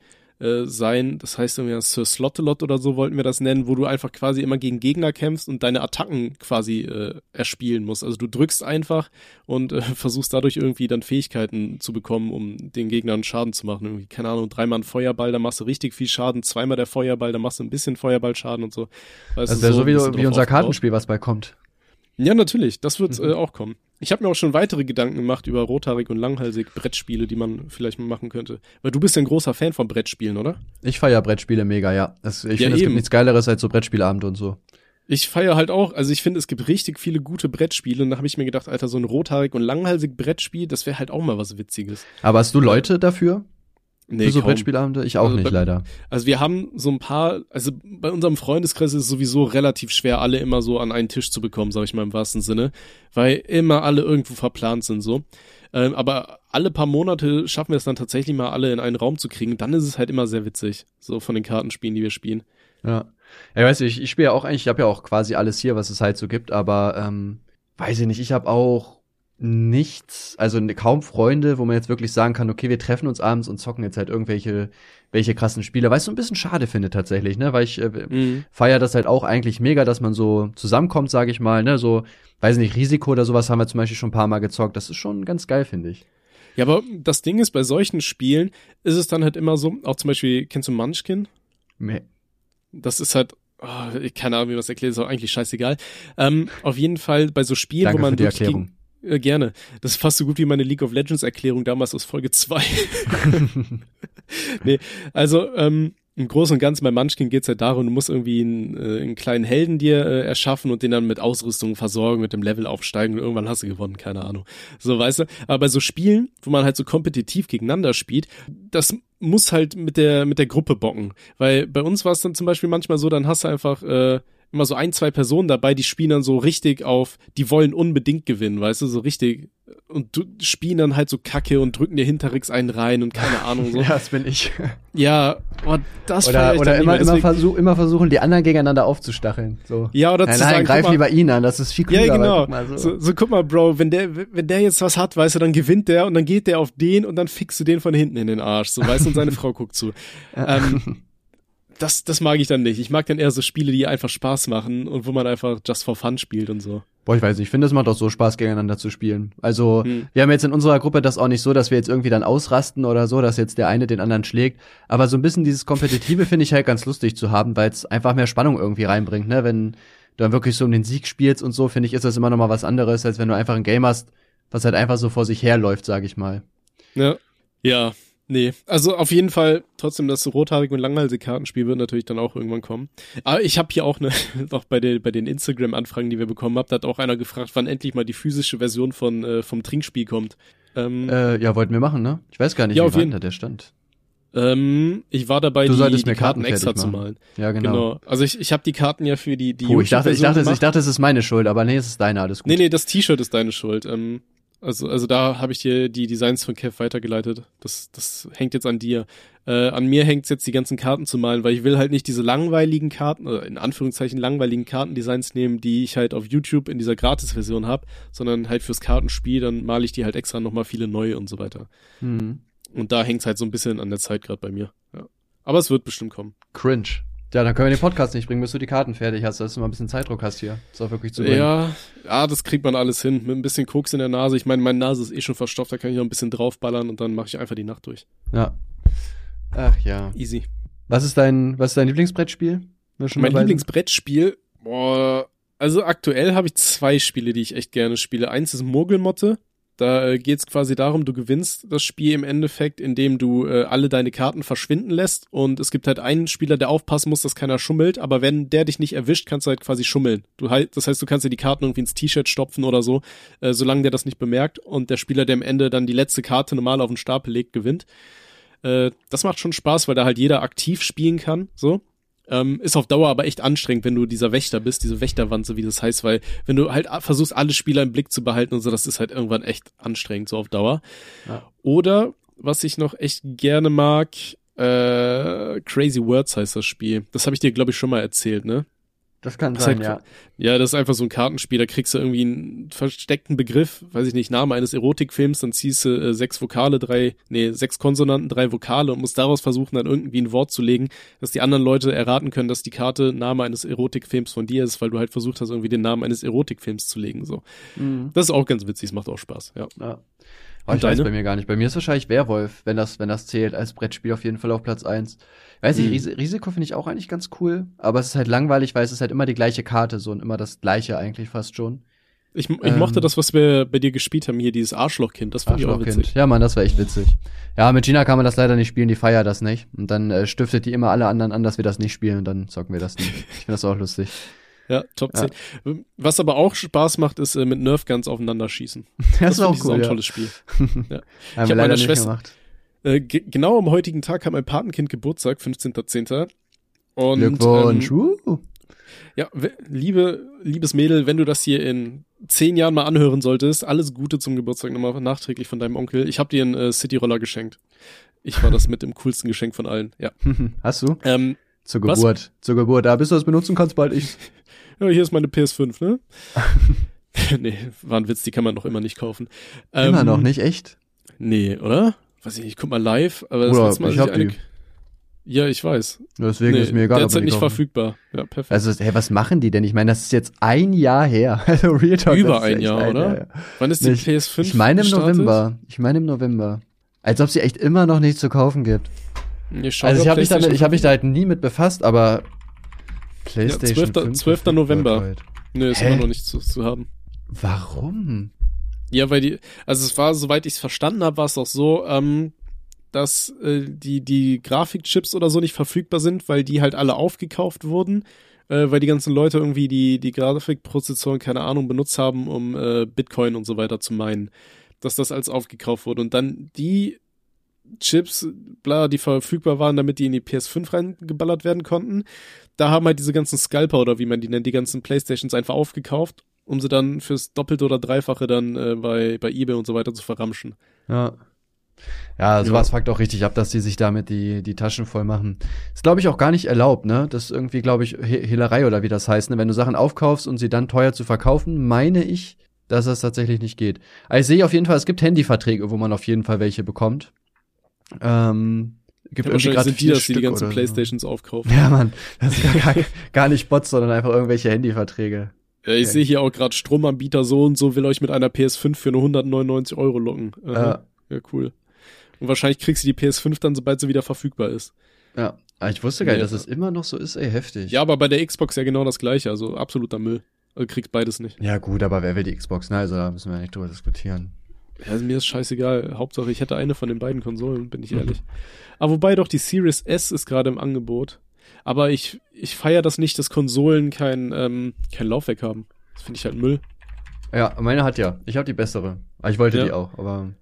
sein, das heißt irgendwie Sir Slot-a-Lot oder so wollten wir das nennen, wo du einfach quasi immer gegen Gegner kämpfst und deine Attacken quasi erspielen musst. Also du drückst einfach und versuchst dadurch irgendwie dann Fähigkeiten zu bekommen, um den Gegnern Schaden zu machen. Irgendwie, keine Ahnung, 3-mal ein Feuerball, da machst du richtig viel Schaden, 2-mal der Feuerball, da machst du ein bisschen Feuerballschaden und so. Weißt das wäre so wie unser Kartenspiel, was bald kommt. Ja, natürlich, das wird auch kommen. Ich habe mir auch schon weitere Gedanken gemacht über rothaarig und langhalsig Brettspiele, die man vielleicht mal machen könnte. Weil du bist ja ein großer Fan von Brettspielen, oder? Ich feiere Brettspiele mega, ja. Ich finde, es gibt nichts Geileres als so Brettspielabende und so. Ich feiere halt auch, also ich finde, es gibt richtig viele gute Brettspiele und da habe ich mir gedacht, Alter, so ein rothaarig und langhalsig Brettspiel, das wäre halt auch mal was Witziges. Aber hast du Leute dafür? Nee, für so Brettspielabende? Ich auch nicht, leider. Also wir haben so ein paar, also bei unserem Freundeskreis ist es sowieso relativ schwer, alle immer so an einen Tisch zu bekommen, sag ich mal im wahrsten Sinne, weil immer alle irgendwo verplant sind so. Aber alle paar Monate schaffen wir es dann tatsächlich mal alle in einen Raum zu kriegen. Dann ist es halt immer sehr witzig, so von den Kartenspielen, die wir spielen. Ja, weißt du, ich spiele ja auch eigentlich, ich habe ja auch quasi alles hier, was es halt so gibt, aber weiß ich nicht, ich habe auch nichts, also kaum Freunde, wo man jetzt wirklich sagen kann, okay, wir treffen uns abends und zocken jetzt halt welche krassen Spiele, weil ich so ein bisschen schade finde tatsächlich, ne, weil ich feiere das halt auch eigentlich mega, dass man so zusammenkommt, sage ich mal, ne, so, weiß nicht, Risiko oder sowas haben wir zum Beispiel schon ein paar Mal gezockt, das ist schon ganz geil, finde ich. Ja, aber das Ding ist, bei solchen Spielen ist es dann halt immer so, auch zum Beispiel, kennst du Munchkin? Nee. Das ist halt, keine Ahnung, wie man das erklärt, ist auch eigentlich scheißegal. Auf jeden Fall bei so Spielen, Danke wo man für die Erklärung. Gerne. Das ist fast so gut wie meine League of Legends Erklärung damals aus Folge 2. Nee, also im Großen und Ganzen bei Munchkin geht's halt darum, du musst irgendwie einen kleinen Helden dir erschaffen und den dann mit Ausrüstung versorgen, mit dem Level aufsteigen und irgendwann hast du gewonnen, keine Ahnung. So, weißt du? Aber bei so Spielen, wo man halt so kompetitiv gegeneinander spielt, das muss halt mit der Gruppe bocken. Weil bei uns war es dann zum Beispiel manchmal so, dann hast du einfach immer so 1-2 Personen dabei, die spielen dann so richtig auf, die wollen unbedingt gewinnen, weißt du, so richtig, und spielen dann halt so Kacke und drücken dir hinterrücks einen rein und keine Ahnung so. Ja, das bin ich. Ja, das oder immer versuchen, die anderen gegeneinander aufzustacheln. So. Ja, oder zu sagen, greif lieber ihn an, das ist viel cooler. Ja, genau. Guck mal, so guck mal, Bro, wenn der jetzt was hat, weißt du, dann gewinnt der und dann geht der auf den und dann fickst du den von hinten in den Arsch, so, weißt du, und seine Frau guckt zu. Das mag ich dann nicht. Ich mag dann eher so Spiele, die einfach Spaß machen und wo man einfach just for fun spielt und so. Boah, ich weiß nicht, ich finde, es macht auch so Spaß, gegeneinander zu spielen. Also, wir haben jetzt in unserer Gruppe das auch nicht so, dass wir jetzt irgendwie dann ausrasten oder so, dass jetzt der eine den anderen schlägt. Aber so ein bisschen dieses Kompetitive finde ich halt ganz lustig zu haben, weil es einfach mehr Spannung irgendwie reinbringt, ne? Wenn du dann wirklich so um den Sieg spielst und so, finde ich, ist das immer noch mal was anderes, als wenn du einfach ein Game hast, was halt einfach so vor sich herläuft, sag ich mal. Ja. Nee, also auf jeden Fall trotzdem das rothaarig und langhalsige Kartenspiel wird natürlich dann auch irgendwann kommen. Aber ich habe hier auch auch bei den Instagram-Anfragen, die wir bekommen haben, da hat auch einer gefragt, wann endlich mal die physische Version vom Trinkspiel kommt. Ja, wollten wir machen, ne? Ich weiß gar nicht, ja, wie weit da der stand. Ich war dabei, die Karten extra zu malen. Ja, genau. Also ich habe die Karten ja für die ich dachte, es ist meine Schuld, aber nee, es ist deine, alles gut. Nee, das T-Shirt ist deine Schuld. Also da habe ich dir die Designs von Kev weitergeleitet. Das hängt jetzt an dir. An mir hängt's jetzt, die ganzen Karten zu malen, weil ich will halt nicht diese langweiligen Karten, oder in Anführungszeichen langweiligen Kartendesigns nehmen, die ich halt auf YouTube in dieser Gratis-Version habe, sondern halt fürs Kartenspiel, dann male ich die halt extra nochmal viele neue und so weiter. Mhm. Und da hängt's halt so ein bisschen an der Zeit gerade bei mir. Ja. Aber es wird bestimmt kommen. Cringe. Ja, dann können wir den Podcast nicht bringen, bis du die Karten fertig hast, dass du mal ein bisschen Zeitdruck hast hier. Ist auch wirklich zu bringen. Ja, das kriegt man alles hin. Mit ein bisschen Koks in der Nase. Ich meine, meine Nase ist eh schon verstopft, da kann ich noch ein bisschen draufballern und dann mache ich einfach die Nacht durch. Ja. Ach ja. Easy. Was ist dein Lieblingsbrettspiel? Mein Lieblingsbrettspiel? Also aktuell habe ich 2 Spiele, die ich echt gerne spiele. Eins ist Murgelmotte. Da geht's quasi darum, du gewinnst das Spiel im Endeffekt, indem du alle deine Karten verschwinden lässt und es gibt halt einen Spieler, der aufpassen muss, dass keiner schummelt, aber wenn der dich nicht erwischt, kannst du halt quasi schummeln. Das heißt, du kannst dir die Karten irgendwie ins T-Shirt stopfen oder so, solange der das nicht bemerkt und der Spieler, der am Ende dann die letzte Karte normal auf den Stapel legt, gewinnt. Das macht schon Spaß, weil da halt jeder aktiv spielen kann, so. Ist auf Dauer aber echt anstrengend, wenn du dieser Wächter bist, diese Wächterwanze, wie das heißt, weil wenn du halt versuchst, alle Spieler im Blick zu behalten und so, das ist halt irgendwann echt anstrengend, so auf Dauer. Ja. Oder, was ich noch echt gerne mag, Crazy Words heißt das Spiel. Das habe ich dir, glaube ich, schon mal erzählt, ne? Das kann sein, ja. Ja, das ist einfach so ein Kartenspiel, da kriegst du irgendwie einen versteckten Begriff, weiß ich nicht, Name eines Erotikfilms, dann ziehst du 6 Konsonanten, 3 Vokale und musst daraus versuchen, dann irgendwie ein Wort zu legen, dass die anderen Leute erraten können, dass die Karte Name eines Erotikfilms von dir ist, weil du halt versucht hast, irgendwie den Namen eines Erotikfilms zu legen, so. Mhm. Das ist auch ganz witzig, es macht auch Spaß, ja. Oh, ich weiß bei mir gar nicht. Bei mir ist wahrscheinlich Werwolf, wenn das zählt, als Brettspiel auf jeden Fall auf Platz 1. Weiß nicht, Risiko finde ich auch eigentlich ganz cool, aber es ist halt langweilig, weil es ist halt immer die gleiche Karte so und immer das gleiche eigentlich fast schon. Ich mochte das, was wir bei dir gespielt haben, hier dieses Arschlochkind, das fand ich auch witzig. Ja, Mann, das war echt witzig. Ja, mit Gina kann man das leider nicht spielen, die feiert das nicht. Und dann stiftet die immer alle anderen an, dass wir das nicht spielen und dann zocken wir das nicht. Ich finde das auch lustig. Ja, Top 10. Ja. Was aber auch Spaß macht, ist mit Nerfguns aufeinander schießen. Das ist auch cool, ein tolles Spiel. Ja. Ich habe meiner Schwester genau am heutigen Tag hat mein Patenkind Geburtstag, 15.10. Und Glückwunsch. Ja, liebes Mädel, wenn du das hier in 10 Jahren mal anhören solltest, alles Gute zum Geburtstag nochmal nachträglich von deinem Onkel. Ich habe dir einen Cityroller geschenkt. Ich war das mit dem coolsten Geschenk von allen, ja. Hast du? Zur Geburt. Zur Geburt. Da bis du das benutzen kannst, bald ich. Ja, hier ist meine PS5, ne? Nee, war ein Witz, die kann man noch immer nicht kaufen. Immer noch nicht, echt? Nee, oder? Weiß ich nicht, guck mal live, aber das letzte Mal ich hab die. Ja, ich weiß. Deswegen ist mir egal. Derzeit nicht verfügbar. Ja, perfekt. Also, was machen die denn? Ich meine, das ist jetzt 1 Jahr her. Also Real Talk. Über ein Jahr, oder? Jahr. Wann ist die PS5 Ich meine im November. Als ob sie echt immer noch nichts zu kaufen gibt. Also ich habe mich da halt nie mit befasst, aber PlayStation 12. November. Nö, ist immer noch nicht zu haben. Warum? Ja, weil also es war, soweit ich es verstanden habe, war es auch so, dass die Grafikchips oder so nicht verfügbar sind, weil die halt alle aufgekauft wurden, weil die ganzen Leute irgendwie die Grafikprozessoren, keine Ahnung, benutzt haben, um Bitcoin und so weiter zu meinen, dass das als aufgekauft wurde und dann die Chips, die verfügbar waren, damit die in die PS5 reingeballert werden konnten, da haben halt diese ganzen Scalper oder wie man die nennt, die ganzen Playstations einfach aufgekauft, um sie dann fürs Doppelte oder Dreifache dann bei eBay und so weiter zu verramschen. Ja, sowas fuckt auch richtig ab, dass die sich damit die Taschen voll machen. Ist, glaube ich, auch gar nicht erlaubt, ne? Das ist irgendwie, glaube ich, Hehlerei oder wie das heißt, ne? Wenn du Sachen aufkaufst und sie dann teuer zu verkaufen, meine ich, dass das tatsächlich nicht geht. Also ich sehe auf jeden Fall, es gibt Handyverträge, wo man auf jeden Fall welche bekommt. Gibt irgendwie gerade 4 Stück, die ganzen Playstations aufkaufen. Ja, Mann, das ist gar nicht Bots, sondern einfach irgendwelche Handyverträge. Ja, ich sehe hier auch gerade Stromanbieter so und so will euch mit einer PS5 für nur 199 € locken. Ja, cool. Und wahrscheinlich kriegst du die PS5 dann, sobald sie wieder verfügbar ist. Ja, aber ich wusste gar nicht, dass es immer noch so ist, heftig. Ja, aber bei der Xbox ja genau das Gleiche, also absoluter Müll. Also kriegst beides nicht. Ja gut, aber wer will die Xbox? Na, also da müssen wir nicht drüber diskutieren. Ja, also mir ist scheißegal. Hauptsache, ich hätte eine von den beiden Konsolen, bin ich ehrlich. Aber wobei doch die Series S ist gerade im Angebot. Aber ich feiere das nicht, dass Konsolen kein Laufwerk haben. Das finde ich halt Müll. Ja, meine hat ja. Ich habe die bessere. Ich wollte die auch, aber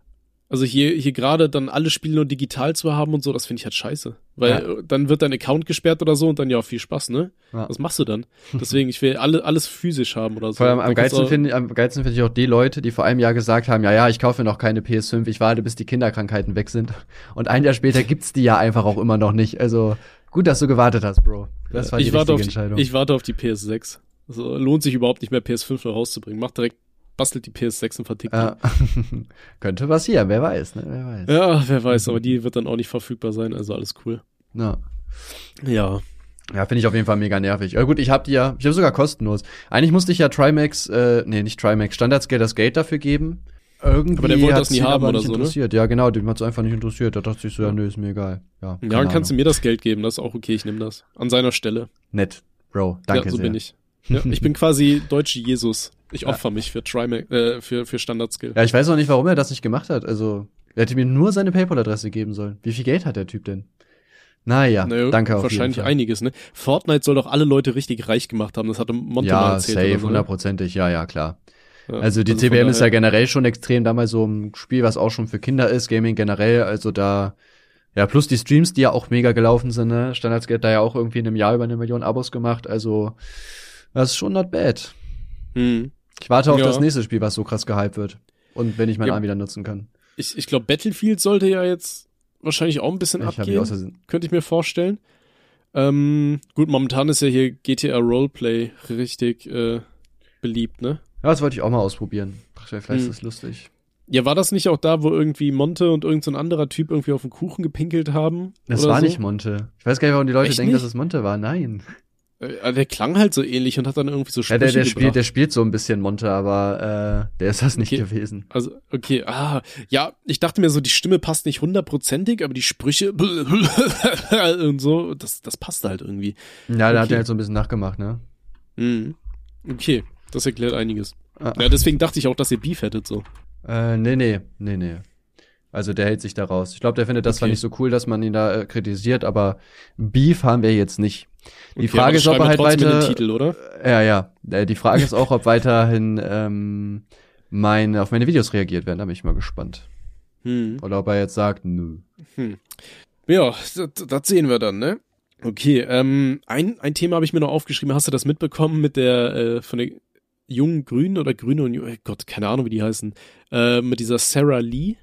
Also hier gerade dann alle Spiele nur digital zu haben und so, das finde ich halt scheiße. Weil dann wird dein Account gesperrt oder so und dann ja viel Spaß, ne? Ja. Was machst du dann? Deswegen, ich will alles physisch haben oder so. Vor allem am geilsten finde ich auch die Leute, die vor einem Jahr gesagt haben, ja, ich kaufe noch keine PS5, ich warte, bis die Kinderkrankheiten weg sind. Und ein Jahr später gibt's die ja einfach auch immer noch nicht. Also gut, dass du gewartet hast, Bro. Das war die richtige Entscheidung. Ich warte auf die PS6. Also lohnt sich überhaupt nicht mehr, PS5 noch rauszubringen. Bastelt die PS6 und vertickt die. Könnte passieren, wer weiß, ne? Wer weiß. Ja, wer weiß, aber die wird dann auch nicht verfügbar sein, also alles cool. Ja. Ja. Ja, finde ich auf jeden Fall mega nervig. Ja gut, ich habe sogar kostenlos. Eigentlich musste ich ja nicht Trimax, Standardscale das Geld dafür geben. Irgendwie aber der wollte das nie haben oder so, interessiert. Ne? Ja, genau, dem hat's einfach nicht interessiert. Da dachte ich so, ja, nö, ist mir egal. Ja, dann kannst du mir das Geld geben, das ist auch okay, ich nehme das. An seiner Stelle. Nett, Bro, danke sehr. Ja, so sehr. bin ich. Ja, ich bin quasi deutsche Jesus. Ich opfer mich für für Standard-Skill. Ja, ich weiß auch nicht, warum er das nicht gemacht hat. Also, er hätte mir nur seine PayPal-Adresse geben sollen. Wie viel Geld hat der Typ denn? Naja, danke auf jeden Fall. Wahrscheinlich einiges, ne? Fortnite soll doch alle Leute richtig reich gemacht haben. Das hatte Monte mal erzählt. Ja, safe, 100%. Ja, klar. Ja, also die CBM ist ja generell schon extrem damals so ein Spiel, was auch schon für Kinder ist, Gaming generell. Also da, ja, plus die Streams, die ja auch mega gelaufen sind, ne? Standardscale hat da ja auch irgendwie in einem Jahr über 1 Million Abos gemacht. Also, das ist schon not bad. Ich warte auf das nächste Spiel, was so krass gehypt wird. Und wenn ich meinen Arm wieder nutzen kann. Ich glaube, Battlefield sollte ja jetzt wahrscheinlich auch ein bisschen abgehen. Könnte ich mir vorstellen. Gut, momentan ist ja hier GTA Roleplay richtig beliebt, ne? Ja, das wollte ich auch mal ausprobieren. Vielleicht ist das lustig. Ja, war das nicht auch da, wo irgendwie Monte und irgend so ein anderer Typ irgendwie auf den Kuchen gepinkelt haben? Das war nicht Monte. Ich weiß gar nicht, warum die Leute denken, dass es Monte war. Nein. Der klang halt so ähnlich und hat dann irgendwie so Sprüche gebracht. Der spielt so ein bisschen Monte, aber der ist das nicht gewesen. Also, okay, ja, ich dachte mir so, die Stimme passt nicht 100%ig, aber die Sprüche und so, das passte halt irgendwie. Ja, da hat er halt so ein bisschen nachgemacht, ne? Okay, das erklärt einiges. Ja, deswegen dachte ich auch, dass ihr Beef hättet, so. Nee. Also der hält sich da raus. Ich glaube, der findet das zwar nicht so cool, dass man ihn da kritisiert, aber Beef haben wir jetzt nicht. Die Frage ist, ob er halt weiter. Den Titel, oder? Ja. Die Frage ist auch, ob weiterhin auf meine Videos reagiert werden. Da bin ich mal gespannt. Oder ob er jetzt sagt, nö. Ja, das sehen wir dann, ne? Okay, ein Thema habe ich mir noch aufgeschrieben. Hast du das mitbekommen mit der von der jungen Grünen oder Grüne und Gott, keine Ahnung, wie die heißen, mit dieser Sarah Lee?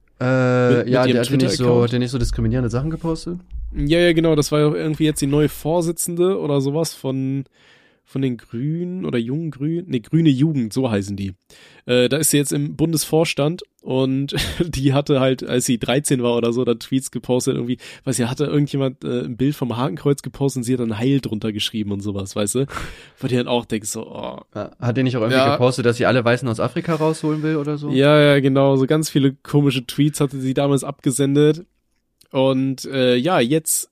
Der hat nicht so diskriminierende Sachen gepostet? Ja, genau, das war ja irgendwie jetzt die neue Vorsitzende oder sowas von den Grünen oder Jungen Grünen, Grüne Jugend, so heißen die. Da ist sie jetzt im Bundesvorstand und die hatte halt, als sie 13 war oder so, da Tweets gepostet, irgendwie, hatte irgendjemand ein Bild vom Hakenkreuz gepostet und sie hat dann Heil drunter geschrieben und sowas, weißt du? Wo die dann auch denkst so, oh. Hat die nicht auch irgendwie gepostet, dass sie alle Weißen aus Afrika rausholen will oder so? Ja, genau, so ganz viele komische Tweets hatte sie damals abgesendet und jetzt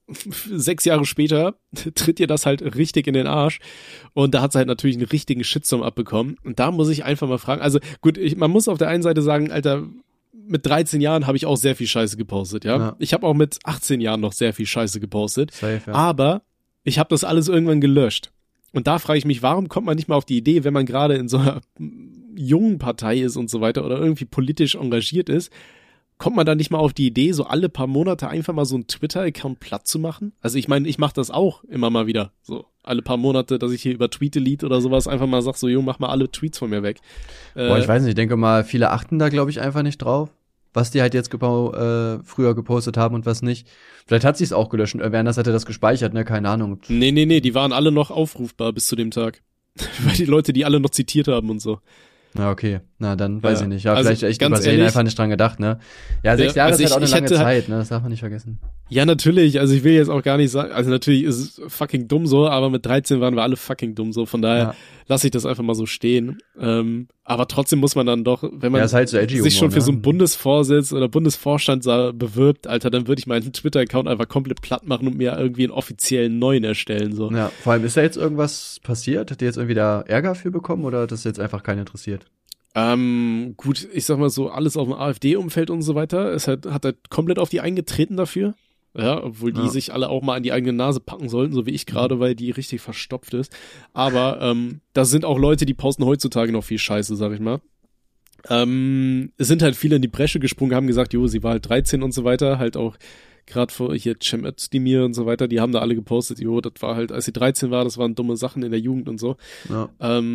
6 Jahre später tritt ihr das halt richtig in den Arsch und da hat sie halt natürlich einen richtigen Shitstorm abbekommen und da muss ich einfach mal fragen, also gut, man muss auf der einen Seite sagen, Alter, mit 13 Jahren habe ich auch sehr viel Scheiße gepostet, ja. Ich habe auch mit 18 Jahren noch sehr viel Scheiße gepostet, safe, ja. Aber ich habe das alles irgendwann gelöscht und da frage ich mich, warum kommt man nicht mal auf die Idee, wenn man gerade in so einer jungen Partei ist und so weiter oder irgendwie politisch engagiert ist, kommt man da nicht mal auf die Idee, so alle paar Monate einfach mal so einen Twitter-Account platt zu machen? Also ich meine, ich mache das auch immer mal wieder. So alle paar Monate, dass ich hier über Tweet-Delete oder sowas einfach mal sag, so, mach mal alle Tweets von mir weg. Ich weiß nicht, ich denke mal, viele achten da, glaube ich, einfach nicht drauf, was die halt jetzt früher gepostet haben und was nicht. Vielleicht hat sie es auch gelöscht. Wer hätte das gespeichert, ne? Keine Ahnung. Nee, die waren alle noch aufrufbar bis zu dem Tag. Weil die Leute, die alle noch zitiert haben und so. Na, okay. Na, dann weiß ich nicht. Ja, also vielleicht echt ganz übersehen, einfach nicht dran gedacht, ne? Ja, 6 Jahre ist halt auch eine lange Zeit, ne? Das darf man nicht vergessen. Ja, natürlich. Also ich will jetzt auch gar nicht sagen, also natürlich ist es fucking dumm so, aber mit 13 waren wir alle fucking dumm so. Von daher lasse ich das einfach mal so stehen. Aber trotzdem muss man dann doch, wenn man halt so sich schon für so einen Bundesvorsitz oder Bundesvorstand bewirbt, Alter, dann würde ich meinen Twitter-Account einfach komplett platt machen und mir irgendwie einen offiziellen neuen erstellen, so. Ja, vor allem ist da jetzt irgendwas passiert? Hat die jetzt irgendwie da Ärger für bekommen oder hat das jetzt einfach keinen interessiert? Gut, ich sag mal so, alles auf dem AfD-Umfeld und so weiter, hat er komplett auf die eingetreten dafür. Ja, obwohl die sich alle auch mal an die eigene Nase packen sollten, so wie ich gerade, weil die richtig verstopft ist. Aber da sind auch Leute, die posten heutzutage noch viel Scheiße, sag ich mal. Es sind halt viele in die Bresche gesprungen, haben gesagt, jo, sie war halt 13 und so weiter, halt auch gerade vor hier Cem Özdemir und so weiter, die haben da alle gepostet, jo, das war halt, als sie 13 war, das waren dumme Sachen in der Jugend und so. Ja.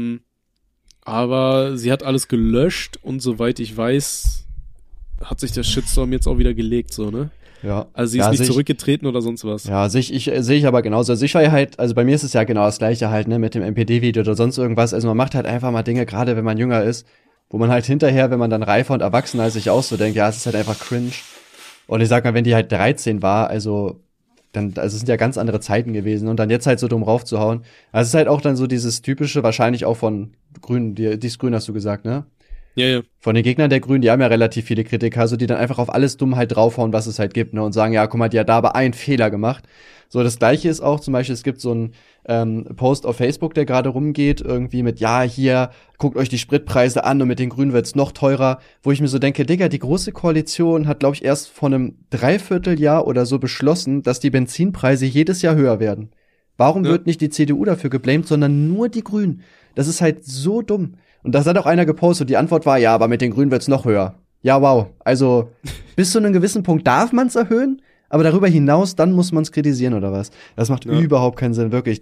Aber sie hat alles gelöscht und soweit ich weiß, hat sich der Shitstorm jetzt auch wieder gelegt, so, ne? Ja. Also sie ist nicht zurückgetreten oder sonst was. Ja, sehe ich aber genauso. Also ich war ja halt, also bei mir ist es ja genau das Gleiche halt, ne, mit dem NPD-Video oder sonst irgendwas. Also man macht halt einfach mal Dinge, gerade wenn man jünger ist, wo man halt hinterher, wenn man dann reifer und erwachsener ist, sich auch so denkt, ja, es ist halt einfach cringe. Und ich sag mal, wenn die halt 13 war, also es sind ja ganz andere Zeiten gewesen und dann jetzt halt so dumm raufzuhauen. Also es ist halt auch dann so dieses typische, wahrscheinlich auch von Grünen, dies Grün hast du gesagt, ne? Ja. Von den Gegnern der Grünen, die haben ja relativ viele Kritiker, so die dann einfach auf alles Dummheit draufhauen, was es halt gibt, ne? Und sagen, ja, guck mal, die hat da aber einen Fehler gemacht. So, das Gleiche ist auch zum Beispiel, es gibt so einen Post auf Facebook, der gerade rumgeht, irgendwie mit, ja, hier, guckt euch die Spritpreise an und mit den Grünen wird's noch teurer, wo ich mir so denke, Digga, die Große Koalition hat, glaube ich, erst vor einem Dreivierteljahr oder so beschlossen, dass die Benzinpreise jedes Jahr höher werden. Warum wird nicht die CDU dafür geblamed, sondern nur die Grünen? Das ist halt so dumm. Und das hat auch einer gepostet und die Antwort war, ja, aber mit den Grünen wird's noch höher. Ja, wow. Also, bis zu einem gewissen Punkt darf man's erhöhen, aber darüber hinaus, dann muss man's kritisieren oder was? Das macht überhaupt keinen Sinn, wirklich.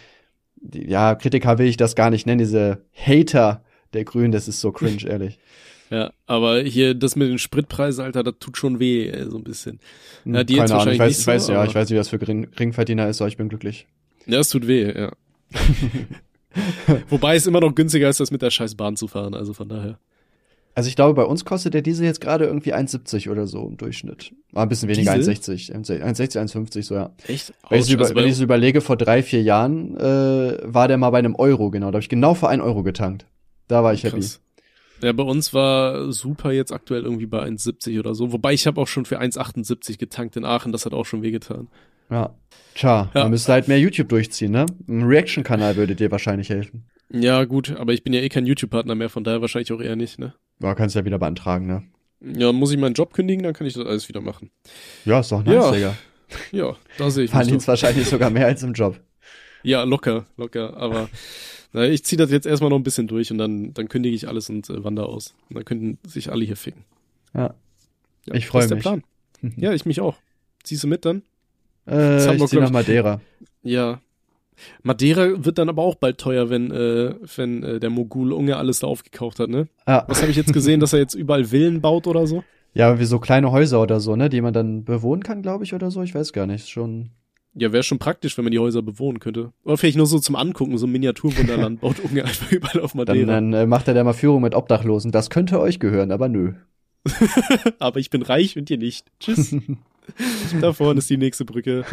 Kritiker will ich das gar nicht nennen, diese Hater der Grünen, das ist so cringe, ehrlich. Ja, aber hier, das mit den Spritpreisen, Alter, das tut schon weh, so ein bisschen. Ja, die jetzt Keine wahrscheinlich Ahnung, nicht so, ich weiß nicht, wie das für Ringverdiener ist, aber ich bin glücklich. Ja, es tut weh, ja. Wobei es immer noch günstiger ist, das mit der scheiß Bahn zu fahren, also von daher. Also ich glaube, bei uns kostet der Diesel jetzt gerade irgendwie 1,70 oder so im Durchschnitt. War ein bisschen weniger, 1,60, 1,50 so, ja. Echt? Wenn ich so überlege, vor 3-4 Jahren war der mal bei einem Euro, genau. Da habe ich genau für 1 Euro getankt. Da war ich happy. Ja, bei uns war super jetzt aktuell irgendwie bei 1,70 oder so. Wobei ich habe auch schon für 1,78 getankt in Aachen, das hat auch schon wehgetan. Ja. Tja, man müsste halt mehr YouTube durchziehen, ne? Ein Reaction-Kanal würde dir wahrscheinlich helfen. Ja, gut, aber ich bin ja eh kein YouTube-Partner mehr, von daher wahrscheinlich auch eher nicht, ne? Ja, kannst ja wieder beantragen, ne? Ja, muss ich meinen Job kündigen, dann kann ich das alles wieder machen. Ja, ist doch nice, Digga. Ja, da sehe ich mich. Verdienst wahrscheinlich sogar mehr als im Job. Ja, locker, aber ich ziehe das jetzt erstmal noch ein bisschen durch und dann kündige ich alles und wandere aus. Und dann könnten sich alle hier ficken. Ja, ich freue mich. Das ist der Plan. Ja, ich mich auch. Ziehst du mit dann? Ich zieh nach Madeira. Ja. Madeira wird dann aber auch bald teuer, wenn der Mogul Unge alles da aufgekauft hat, ne? Ja. Was habe ich jetzt gesehen, dass er jetzt überall Villen baut oder so? Ja, wie so kleine Häuser oder so, ne? Die man dann bewohnen kann, glaube ich, oder so. Ich weiß gar nicht. Schon. Ja, wäre schon praktisch, wenn man die Häuser bewohnen könnte. Oder vielleicht nur so zum Angucken, so ein Miniaturwunderland baut Unge einfach überall auf Madeira. Dann macht er da mal Führung mit Obdachlosen. Das könnte euch gehören, aber nö. Aber ich bin reich und ihr nicht. Tschüss. Da vorne ist die nächste Brücke.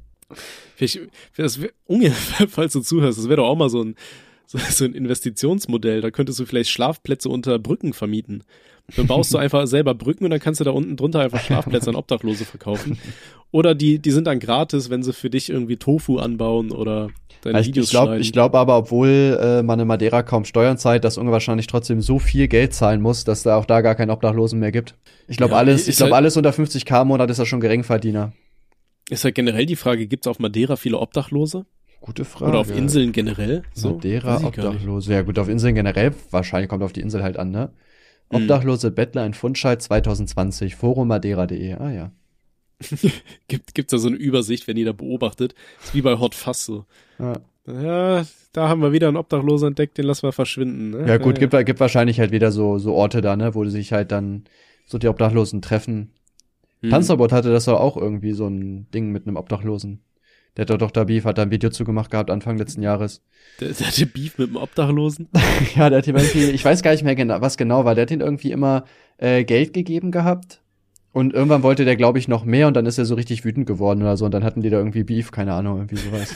Unge, falls du zuhörst, das wäre doch auch mal so ein Investitionsmodell. Da könntest du vielleicht Schlafplätze unter Brücken vermieten. Dann baust du einfach selber Brücken und dann kannst du da unten drunter einfach Schlafplätze an Obdachlose verkaufen. Oder die sind dann gratis, wenn sie für dich irgendwie Tofu anbauen oder deine Videos schneiden. Ich glaube aber, obwohl man in Madeira kaum Steuern zahlt, dass Unge wahrscheinlich trotzdem so viel Geld zahlen muss, dass da auch da gar keinen Obdachlosen mehr gibt. Ich glaube, alles unter 50.000 im Monat ist ja schon Geringverdiener. Ist halt generell die Frage, gibt es auf Madeira viele Obdachlose? Gute Frage. Oder auf Inseln generell? So? Madeira, Obdachlose. Ja gut, auf Inseln generell, wahrscheinlich kommt auf die Insel halt an, ne? Obdachlose Bettler in Fundscheid 2020, forummadeira.de. Ah ja. Gibt's da so eine Übersicht, wenn jeder beobachtet? Ist wie bei Hot Fuzz so. Ja, da haben wir wieder einen Obdachlosen entdeckt, den lassen wir verschwinden. Ne? Ja gut, gibt wahrscheinlich halt wieder so Orte da, ne, wo sich halt dann so die Obdachlosen treffen. Panzerbot hatte das auch irgendwie so ein Ding mit einem Obdachlosen. Der hat doch da Beef, hat da ein Video zugemacht gehabt Anfang letzten Jahres. Der hatte Beef mit dem Obdachlosen? Ja, der hat ihm irgendwie, ich weiß gar nicht mehr was genau war, der hat ihm irgendwie immer Geld gegeben gehabt und irgendwann wollte der, glaube ich, noch mehr und dann ist er so richtig wütend geworden oder so und dann hatten die da irgendwie Beef, keine Ahnung, irgendwie sowas.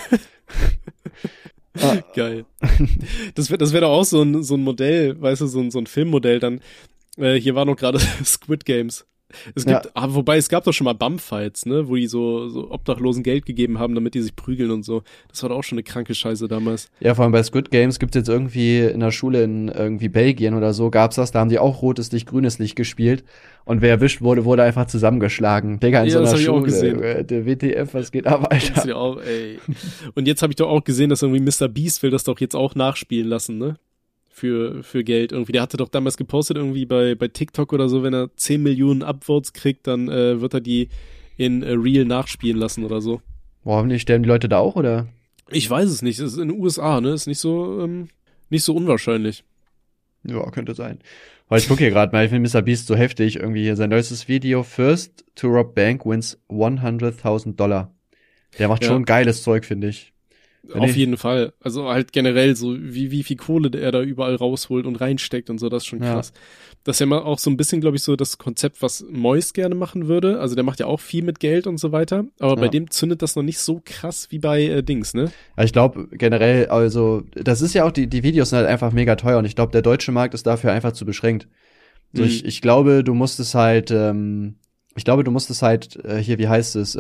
Geil. Das wär doch auch so ein Modell, weißt du, so ein Filmmodell dann. Hier war noch gerade Squid Games. Wobei es gab doch schon mal Bumfights, ne, wo die so Obdachlosen Geld gegeben haben, damit die sich prügeln und so. Das war doch auch schon eine kranke Scheiße damals. Ja, vor allem bei Squid Games gibt's jetzt irgendwie in der Schule in irgendwie Belgien oder so, gab's das, da haben die auch rotes Licht, grünes Licht gespielt und wer erwischt wurde einfach zusammengeschlagen. Digga, in so einer Schule. Der WTF, was geht ab, Alter? Ja auch, ey. Und jetzt habe ich doch auch gesehen, dass irgendwie Mr. Beast will das doch jetzt auch nachspielen lassen, ne? für Geld irgendwie. Der hatte doch damals gepostet irgendwie bei TikTok oder so, wenn er 10 Millionen Upvotes kriegt, dann wird er die in Real nachspielen lassen oder so. Boah, hoffentlich sterben die Leute da auch, oder? Ich weiß es nicht. Es ist in den USA, ne? Ist nicht so unwahrscheinlich. Ja, könnte sein. Weil ich gucke hier gerade mal, ich finde MrBeast so heftig. Irgendwie hier sein neuestes Video, First to Rob Bank wins $100,000. Der macht schon geiles Zeug, finde ich. Auf jeden Fall. Also halt generell so, wie viel Kohle er da überall rausholt und reinsteckt und so, das ist schon krass. Ja. Das ist ja mal auch so ein bisschen, glaube ich, so das Konzept, was Mois gerne machen würde. Also der macht ja auch viel mit Geld und so weiter. Aber bei dem zündet das noch nicht so krass wie bei Dings, ne? Ja, ich glaube generell, also das ist ja auch, die Videos sind halt einfach mega teuer und ich glaube, der deutsche Markt ist dafür einfach zu beschränkt. Also ich glaube, du musst es halt hier, wie heißt es,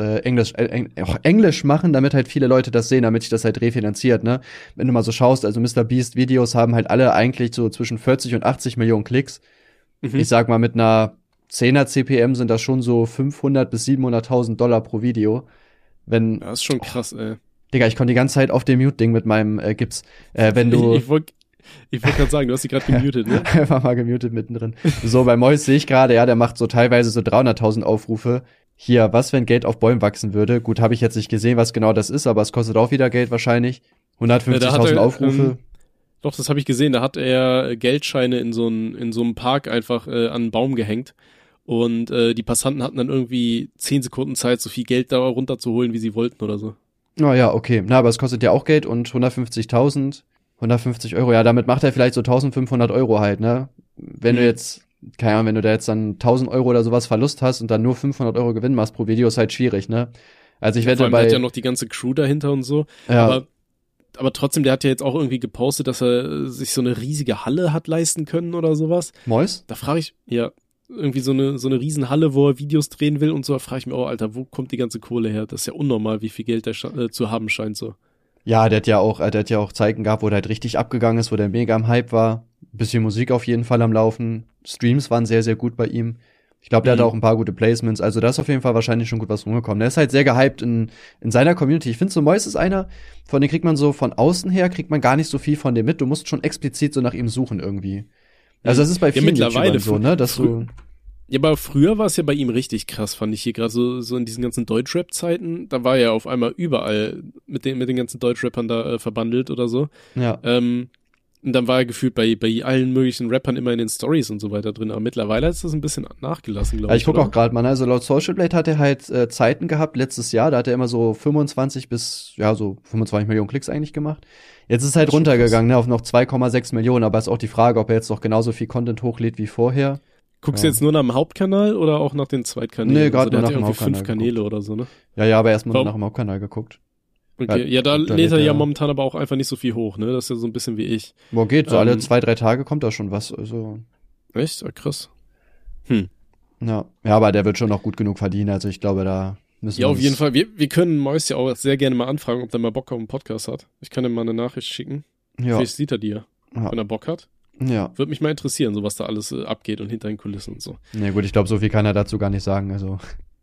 Englisch machen, damit halt viele Leute das sehen, damit sich das halt refinanziert, ne? Wenn du mal so schaust, also MrBeast Videos haben halt alle eigentlich so zwischen 40 und 80 Millionen Klicks. Ich sag mal, mit einer 10er CPM sind das schon so 500 bis 700.000 $ pro Video. Das ist schon krass, ey. Digga, ich konnte die ganze Zeit auf dem Mute-Ding mit meinem Gips. Wenn du Ich wollte gerade sagen, du hast sie gerade gemutet, ne? Einfach mal gemutet mittendrin. So, bei Mois sehe ich gerade, ja, der macht so teilweise so 300.000 Aufrufe. Hier, was, wenn Geld auf Bäumen wachsen würde? Gut, habe ich jetzt nicht gesehen, was genau das ist, aber es kostet auch wieder Geld wahrscheinlich. 150.000 Aufrufe. Doch, das habe ich gesehen. Da hat er Geldscheine in so einem Park einfach an einen Baum gehängt. Und die Passanten hatten dann irgendwie 10 Sekunden Zeit, so viel Geld da runterzuholen, wie sie wollten oder so. Ja, okay. Na, aber es kostet ja auch Geld und 150.000, 150 Euro. Ja, damit macht er vielleicht so 1.500 Euro halt, ne? Wenn du jetzt, keine Ahnung, wenn du da jetzt dann 1.000 Euro oder sowas Verlust hast und dann nur 500 Euro Gewinn machst pro Video, ist halt schwierig, ne? Also ich wette, der hat ja noch die ganze Crew dahinter und so. Ja. Aber trotzdem, der hat ja jetzt auch irgendwie gepostet, dass er sich so eine riesige Halle hat leisten können oder sowas. Mois? Da frage ich, ja, irgendwie so eine riesen Halle, wo er Videos drehen will und so, da frage ich mich, oh Alter, wo kommt die ganze Kohle her? Das ist ja unnormal, wie viel Geld der zu haben scheint so. Ja, der hat ja auch Zeiten gehabt, wo der halt richtig abgegangen ist, wo der mega am Hype war. Bisschen Musik auf jeden Fall am Laufen. Streams waren sehr, sehr gut bei ihm. Ich glaube, der hatte auch ein paar gute Placements. Also da ist auf jeden Fall wahrscheinlich schon gut was rumgekommen. Der ist halt sehr gehypt in seiner Community. Ich finde, so Mois ist einer, von dem kriegt man so von außen her, kriegt man gar nicht so viel von dem mit. Du musst schon explizit so nach ihm suchen irgendwie. Also das ist bei vielen mittlerweile so, ne, dass du... Ja, aber früher war es ja bei ihm richtig krass, fand ich hier gerade so in diesen ganzen Deutschrap-Zeiten. Da war er auf einmal überall mit den ganzen Deutschrappern da verbandelt oder so. Ja. Und dann war er gefühlt bei allen möglichen Rappern immer in den Stories und so weiter drin. Aber mittlerweile ist das ein bisschen nachgelassen, glaube ich. Ich gucke auch gerade mal, also laut Social Blade hat er halt Zeiten gehabt, letztes Jahr, da hat er immer so 25 bis, ja, so 25 Millionen Klicks eigentlich gemacht. Jetzt ist halt runtergegangen, ne, auf noch 2,6 Millionen, aber ist auch die Frage, ob er jetzt noch genauso viel Content hochlädt wie vorher. Guckst du jetzt nur nach dem Hauptkanal oder auch nach den Zweitkanälen? Nee, gerade nur nach dem Hauptkanal. 5 Kanäle geguckt. Oder so, ne? Ja, aber erstmal nur nach dem Hauptkanal geguckt. Okay, ja, da lädt er ja momentan aber auch einfach nicht so viel hoch, ne? Das ist ja so ein bisschen wie ich. Boah, geht, so alle 2-3 Tage kommt da schon was, also. Echt? Ja, krass. Ja, aber der wird schon noch gut genug verdienen, also ich glaube, da müssen wir. Ja, auf jeden Fall. Wir können Mois ja auch sehr gerne mal anfragen, ob der mal Bock auf einen Podcast hat. Ich kann ihm mal eine Nachricht schicken. Ja. Vielleicht sieht er die ja, wenn er Bock hat. Ja. Würde mich mal interessieren, so was da alles abgeht und hinter den Kulissen und so. Ja gut, ich glaube, so viel kann er dazu gar nicht sagen, also.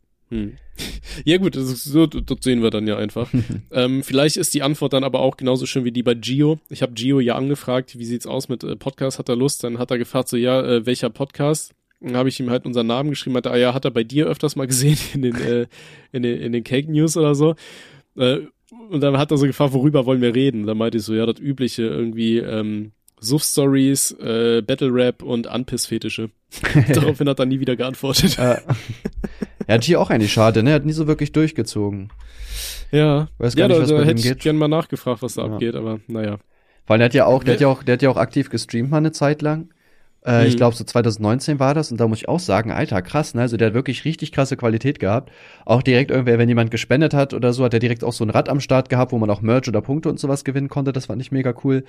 Ja gut, das sehen wir dann ja einfach. Vielleicht ist die Antwort dann aber auch genauso schön wie die bei Gio. Ich habe Gio ja angefragt, wie sieht's aus mit Podcast, hat er Lust? Dann hat er gefragt, so ja, welcher Podcast? Dann habe ich ihm halt unseren Namen geschrieben, hat er bei dir öfters mal gesehen in den Cake News oder so. Und dann hat er so gefragt, worüber wollen wir reden? Da meinte ich so, ja, das übliche irgendwie Suff-Stories, Battle-Rap und Anpiss-Fetische. Daraufhin hat er nie wieder geantwortet. Ja, G auch eigentlich schade, ne? Er hat nie so wirklich durchgezogen. Ja. Weiß gar nicht, was bei da ihm hätte geht. ich gern mal nachgefragt, was da abgeht, aber naja. Weil der hat ja auch aktiv gestreamt mal eine Zeit lang. Ich glaube, so 2019 war das und da muss ich auch sagen, Alter, krass, ne? Also der hat wirklich richtig krasse Qualität gehabt. Auch direkt irgendwer, wenn jemand gespendet hat oder so, hat er direkt auch so ein Rad am Start gehabt, wo man auch Merch oder Punkte und sowas gewinnen konnte. Das fand ich mega cool.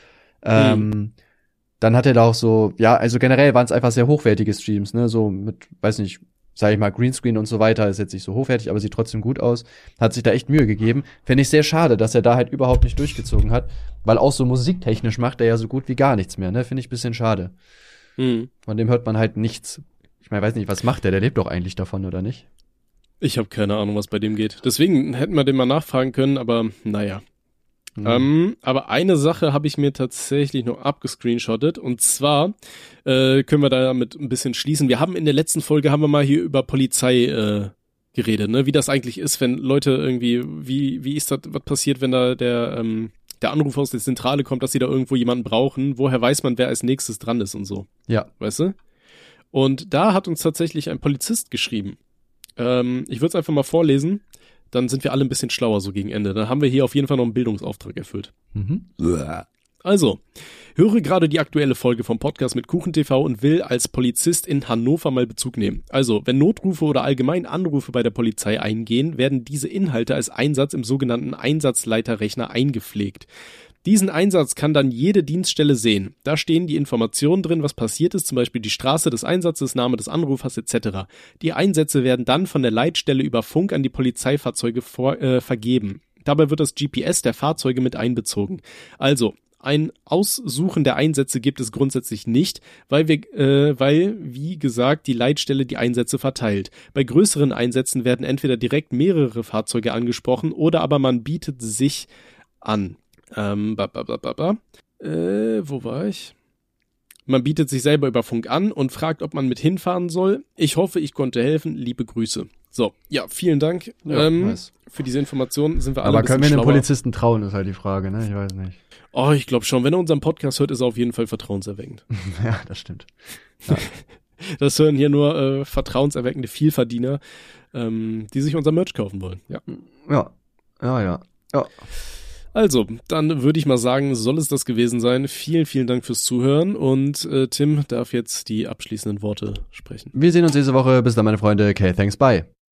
Dann hat er da auch so, ja, also generell waren es einfach sehr hochwertige Streams, ne? So mit, weiß nicht, sag ich mal, Greenscreen und so weiter, ist jetzt nicht so hochwertig, aber sieht trotzdem gut aus. Hat sich da echt Mühe gegeben. Fände ich sehr schade, dass er da halt überhaupt nicht durchgezogen hat, weil auch so musiktechnisch macht er ja so gut wie gar nichts mehr, ne? Finde ich ein bisschen schade. Von dem hört man halt nichts. Ich meine, weiß nicht, was macht der? Der lebt doch eigentlich davon, oder nicht? Ich habe keine Ahnung, was bei dem geht. Deswegen hätten wir den mal nachfragen können, aber naja. Aber eine Sache habe ich mir tatsächlich noch abgescreenshottet, und zwar können wir damit ein bisschen schließen. Wir haben in der letzten Folge mal hier über Polizei geredet, ne? Wie das eigentlich ist, wenn Leute irgendwie, wie ist das, was passiert, wenn da der Anruf aus der Zentrale kommt, dass sie da irgendwo jemanden brauchen? Woher weiß man, wer als nächstes dran ist und so? Ja. Weißt du? Und da hat uns tatsächlich ein Polizist geschrieben. Ich würde es einfach mal vorlesen, dann sind wir alle ein bisschen schlauer so gegen Ende. Dann haben wir hier auf jeden Fall noch einen Bildungsauftrag erfüllt. Also, höre gerade die aktuelle Folge vom Podcast mit KuchenTV und will als Polizist in Hannover mal Bezug nehmen. Also, wenn Notrufe oder allgemein Anrufe bei der Polizei eingehen, werden diese Inhalte als Einsatz im sogenannten Einsatzleiterrechner eingepflegt. Diesen Einsatz kann dann jede Dienststelle sehen. Da stehen die Informationen drin, was passiert ist, zum Beispiel die Straße des Einsatzes, Name des Anrufers etc. Die Einsätze werden dann von der Leitstelle über Funk an die Polizeifahrzeuge vergeben. Dabei wird das GPS der Fahrzeuge mit einbezogen. Also, ein Aussuchen der Einsätze gibt es grundsätzlich nicht, weil, wie gesagt, die Leitstelle die Einsätze verteilt. Bei größeren Einsätzen werden entweder direkt mehrere Fahrzeuge angesprochen oder aber man bietet sich an. Wo war ich? Man bietet sich selber über Funk an und fragt, ob man mit hinfahren soll. Ich hoffe, ich konnte helfen. Liebe Grüße. So, ja, vielen Dank nice. für diese Informationen. Sind wir alle aber können wir schlauer. den Polizisten trauen, ist halt die Frage, ne? Ich weiß nicht. Oh, ich glaube schon. Wenn er unseren Podcast hört, ist er auf jeden Fall vertrauenserweckend. Ja, das stimmt. Ja. Das hören hier nur vertrauenserweckende Vielverdiener, die sich unser Merch kaufen wollen. Ja. Ja. Also, dann würde ich mal sagen, soll es das gewesen sein. Vielen, vielen Dank fürs Zuhören und Tim darf jetzt die abschließenden Worte sprechen. Wir sehen uns diese Woche. Bis dann, meine Freunde. Okay, thanks, bye.